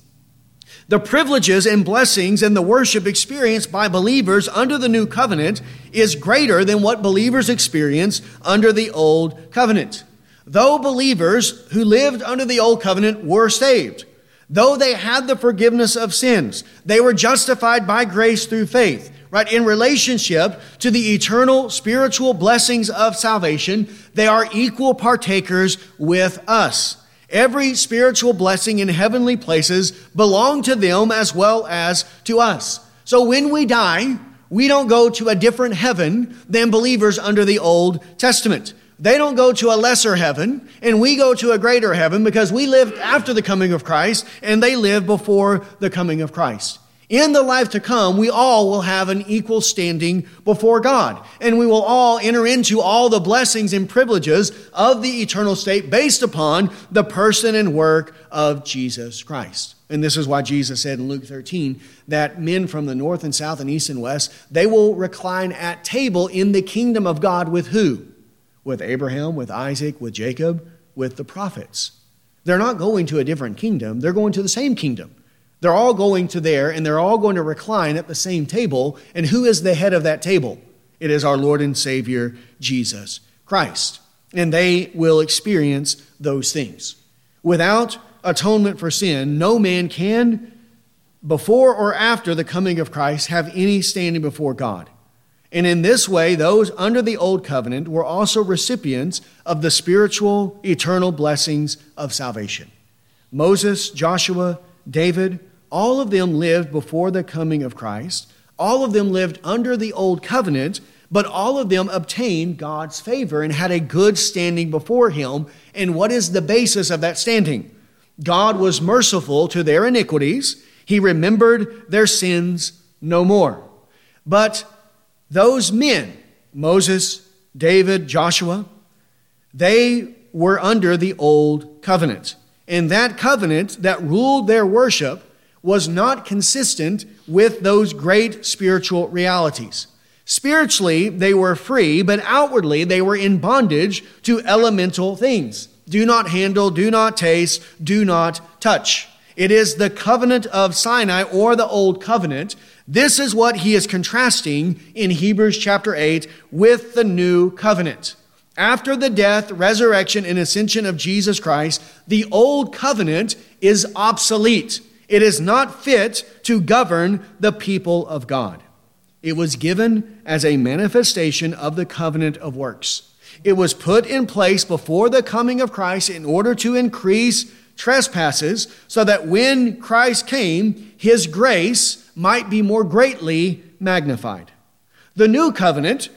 The privileges and blessings and the worship experienced by believers under the new covenant is greater than what believers experienced under the old covenant. Though believers who lived under the old covenant were saved, though they had the forgiveness of sins, they were justified by grace through faith, right? In relationship to the eternal spiritual blessings of salvation, they are equal partakers with us. Every spiritual blessing in heavenly places belong to them as well as to us. So when we die, we don't go to a different heaven than believers under the Old Testament. They don't go to a lesser heaven, and we go to a greater heaven because we lived after the coming of Christ, and they lived before the coming of Christ. In the life to come, we all will have an equal standing before God, and we will all enter into all the blessings and privileges of the eternal state based upon the person and work of Jesus Christ. And this is why Jesus said in Luke thirteen that men from the north and south and east and west, they will recline at table in the kingdom of God with who? With Abraham, with Isaac, with Jacob, with the prophets. They're not going to a different kingdom. They're going to the same kingdom. They're all going to there, and they're all going to recline at the same table. And who is the head of that table? It is our Lord and Savior, Jesus Christ. And they will experience those things. Without atonement for sin, no man can, before or after the coming of Christ, have any standing before God. And in this way, those under the old covenant were also recipients of the spiritual, eternal blessings of salvation. Moses, Joshua, David, all of them lived before the coming of Christ. All of them lived under the old covenant, but all of them obtained God's favor and had a good standing before Him. And what is the basis of that standing? God was merciful to their iniquities. He remembered their sins no more. But those men, Moses, David, Joshua, they were under the old covenant. And that covenant that ruled their worship was not consistent with those great spiritual realities. Spiritually, they were free, but outwardly, they were in bondage to elemental things. Do not handle, do not taste, do not touch. It is the covenant of Sinai or the old covenant. This is what he is contrasting in Hebrews chapter eight with the new covenant. After the death, resurrection, and ascension of Jesus Christ, the old covenant is obsolete. It is not fit to govern the people of God. It was given as a manifestation of the covenant of works. It was put in place before the coming of Christ in order to increase trespasses, so that when Christ came, his grace might be more greatly magnified. The new covenant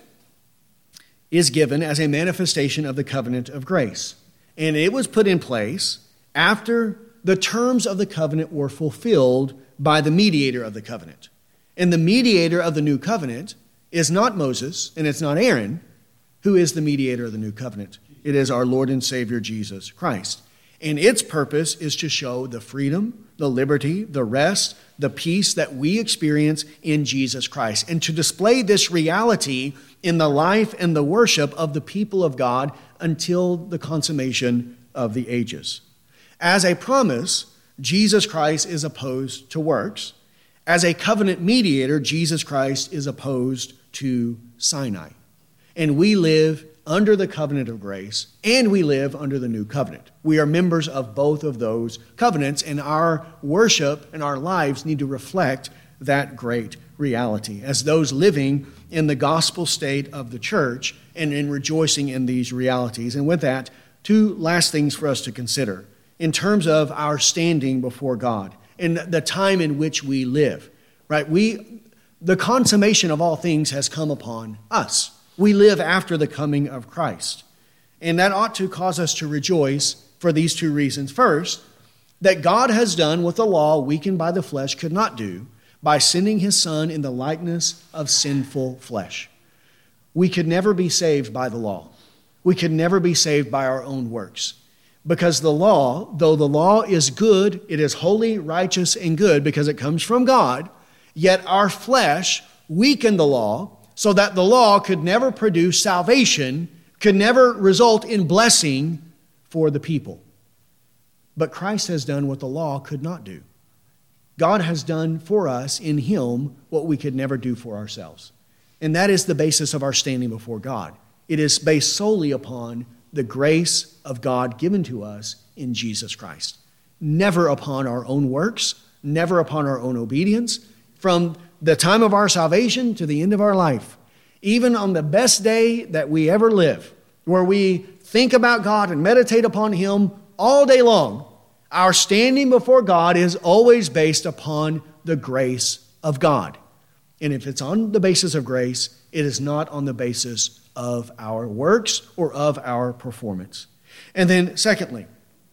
is given as a manifestation of the covenant of grace, and it was put in place after the terms of the covenant were fulfilled by the mediator of the covenant. And the mediator of the new covenant is not Moses, and it's not Aaron, who is the mediator of the new covenant. It is our Lord and Savior, Jesus Christ. And its purpose is to show the freedom, the liberty, the rest, the peace that we experience in Jesus Christ, and to display this reality in the life and the worship of the people of God until the consummation of the ages. As a promise, Jesus Christ is opposed to works. As a covenant mediator, Jesus Christ is opposed to Sinai. And we live under the covenant of grace, and we live under the new covenant. We are members of both of those covenants, and our worship and our lives need to reflect that great reality as those living in the gospel state of the church and in rejoicing in these realities. And with that, two last things for us to consider in terms of our standing before God and the time in which we live. Right? We, the consummation of all things has come upon us. We live after the coming of Christ. And that ought to cause us to rejoice for these two reasons. First, that God has done what the law, weakened by the flesh, could not do by sending his Son in the likeness of sinful flesh. We could never be saved by the law. We could never be saved by our own works. Because the law, though the law is good, it is holy, righteous, and good because it comes from God, yet our flesh weakened the law so that the law could never produce salvation, could never result in blessing for the people. But Christ has done what the law could not do. God has done for us in him what we could never do for ourselves. And that is the basis of our standing before God. It is based solely upon the grace of God given to us in Jesus Christ. Never upon our own works, never upon our own obedience. From the time of our salvation to the end of our life, even on the best day that we ever live, where we think about God and meditate upon him all day long, our standing before God is always based upon the grace of God. And if it's on the basis of grace, it is not on the basis of our works or of our performance. And then secondly,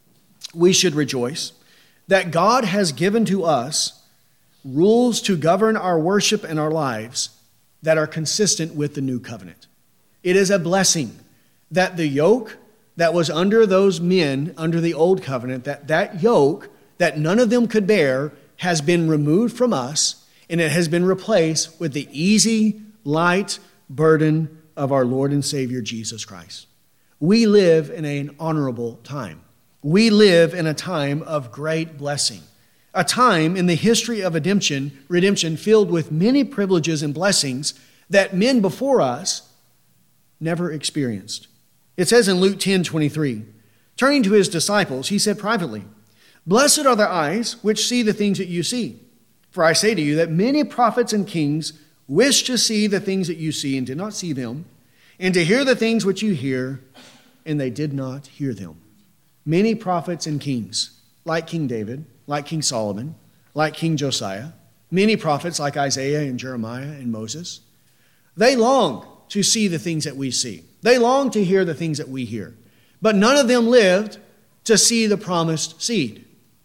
we should rejoice that God has given to us rules to govern our worship and our lives that are consistent with the new covenant. It is a blessing that the yoke that was under those men under the old covenant, that that yoke that none of them could bear has been removed from us, and it has been replaced with the easy, light burden of our Lord and Savior Jesus Christ. We live in an honorable time. We live in a time of great blessing. A time in the history of redemption, redemption filled with many privileges and blessings that men before us never experienced. It says in Luke ten twenty-three, turning to his disciples, he said privately, "Blessed are the eyes which see the things that you see. For I say to you that many prophets and kings wished to see the things that you see and did not see them, and to hear the things which you hear, and they did not hear them." Many prophets and kings, like King David, like King Solomon, like King Josiah, many prophets like Isaiah and Jeremiah and Moses, they long to see the things that we see. They long to hear the things that we hear. But none of them lived to see the promised seed.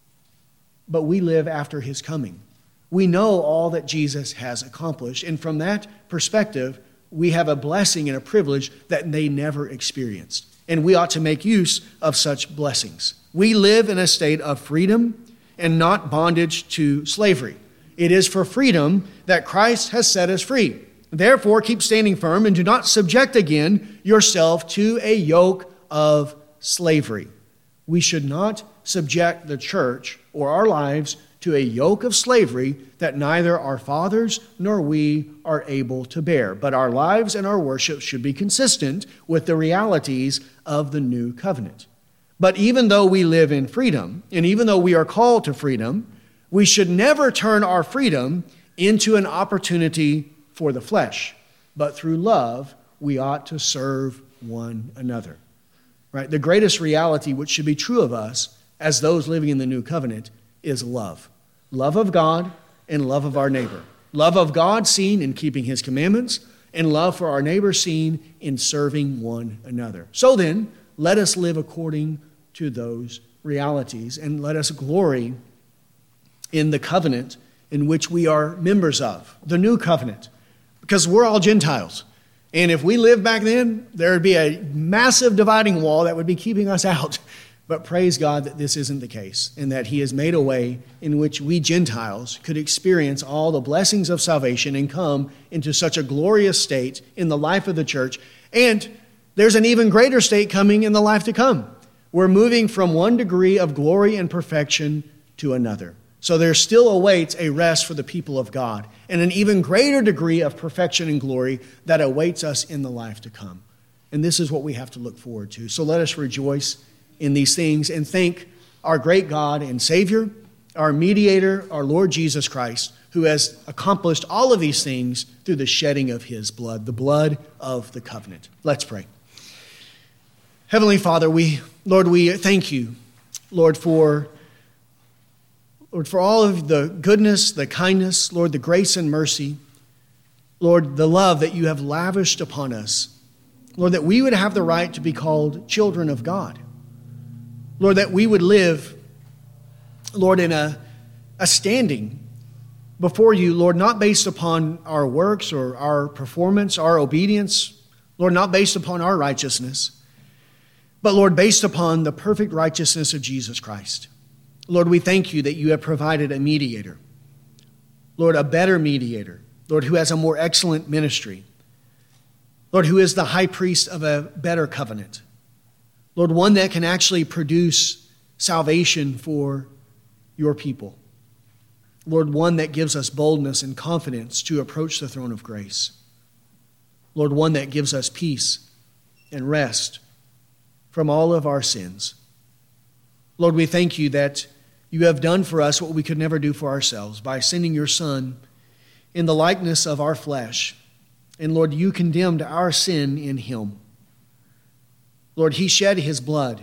But we live after his coming. We know all that Jesus has accomplished. And from that perspective, we have a blessing and a privilege that they never experienced. And we ought to make use of such blessings. We live in a state of freedom and not bondage to slavery. It is for freedom that Christ has set us free. Therefore, keep standing firm and do not subject again yourself to a yoke of slavery. We should not subject the church or our lives to a yoke of slavery that neither our fathers nor we are able to bear. But our lives and our worship should be consistent with the realities of the new covenant. But even though we live in freedom, and even though we are called to freedom, we should never turn our freedom into an opportunity for the flesh. But through love, we ought to serve one another. Right? The greatest reality which should be true of us as those living in the new covenant is love. Love of God and love of our neighbor. Love of God seen in keeping his commandments, and love for our neighbor seen in serving one another. So then, let us live according to those realities, and let us glory in the covenant in which we are members of, the new covenant, because we're all Gentiles. And if we lived back then, there would be a massive dividing wall that would be keeping us out. But praise God that this isn't the case, and that he has made a way in which we Gentiles could experience all the blessings of salvation and come into such a glorious state in the life of the church. And there's an even greater state coming in the life to come. We're moving from one degree of glory and perfection to another. So there still awaits a rest for the people of God, and an even greater degree of perfection and glory that awaits us in the life to come. And this is what we have to look forward to. So let us rejoice in these things and thank our great God and Savior, our mediator, our Lord Jesus Christ, who has accomplished all of these things through the shedding of his blood, the blood of the covenant. Let's pray. Heavenly Father, we, Lord, we thank you, Lord, for, Lord, for all of the goodness, the kindness, Lord, the grace and mercy, Lord, the love that you have lavished upon us. Lord, that we would have the right to be called children of God. Lord, that we would live, Lord, in a, a standing before you, Lord, not based upon our works or our performance, our obedience, Lord, not based upon our righteousness, but, Lord, based upon the perfect righteousness of Jesus Christ. Lord, we thank you that you have provided a mediator, Lord, a better mediator, Lord, who has a more excellent ministry, Lord, who is the high priest of a better covenant. Lord, one that can actually produce salvation for your people. Lord, one that gives us boldness and confidence to approach the throne of grace. Lord, one that gives us peace and rest from all of our sins. Lord, we thank you that you have done for us what we could never do for ourselves by sending your Son in the likeness of our flesh. And Lord, you condemned our sin in him. Lord, he shed his blood,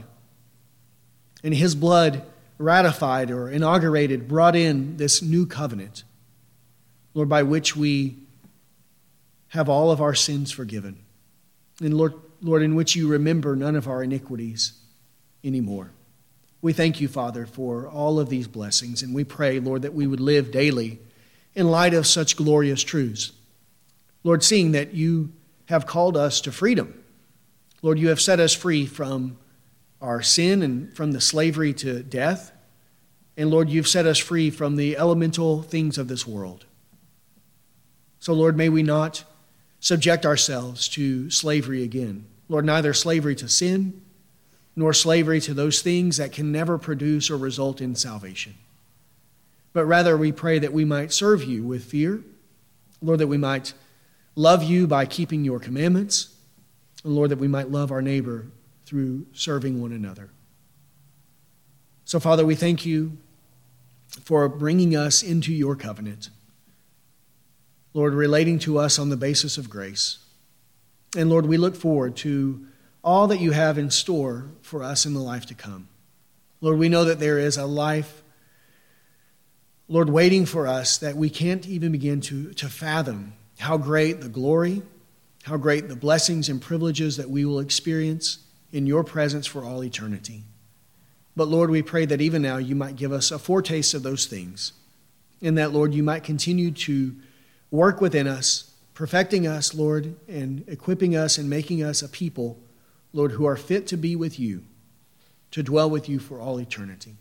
and his blood ratified or inaugurated, brought in this new covenant, Lord, by which we have all of our sins forgiven. And Lord, Lord, in which you remember none of our iniquities anymore. We thank you, Father, for all of these blessings, and we pray, Lord, that we would live daily in light of such glorious truths. Lord, seeing that you have called us to freedom. Lord, you have set us free from our sin and from the slavery to death. And Lord, you've set us free from the elemental things of this world. So Lord, may we not subject ourselves to slavery again. Lord, neither slavery to sin, nor slavery to those things that can never produce or result in salvation. But rather we pray that we might serve you with fear. Lord, that we might love you by keeping your commandments. And Lord, that we might love our neighbor through serving one another. So, Father, we thank you for bringing us into your covenant. Lord, relating to us on the basis of grace. And Lord, we look forward to all that you have in store for us in the life to come. Lord, we know that there is a life, Lord, waiting for us that we can't even begin to, to fathom how great the glory, how great the blessings and privileges that we will experience in your presence for all eternity. But Lord, we pray that even now you might give us a foretaste of those things, and that, Lord, you might continue to work within us, perfecting us, Lord, and equipping us and making us a people, Lord, who are fit to be with you, to dwell with you for all eternity.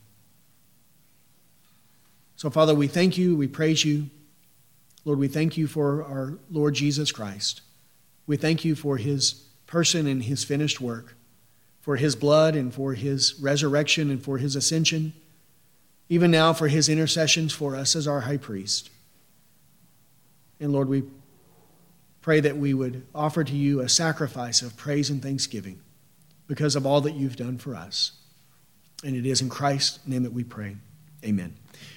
So, Father, we thank you, we praise you. Lord, we thank you for our Lord Jesus Christ. We thank you for his person and his finished work, for his blood and for his resurrection and for his ascension, even now for his intercessions for us as our high priest. And Lord, we pray that we would offer to you a sacrifice of praise and thanksgiving because of all that you've done for us. And it is in Christ's name that we pray. Amen.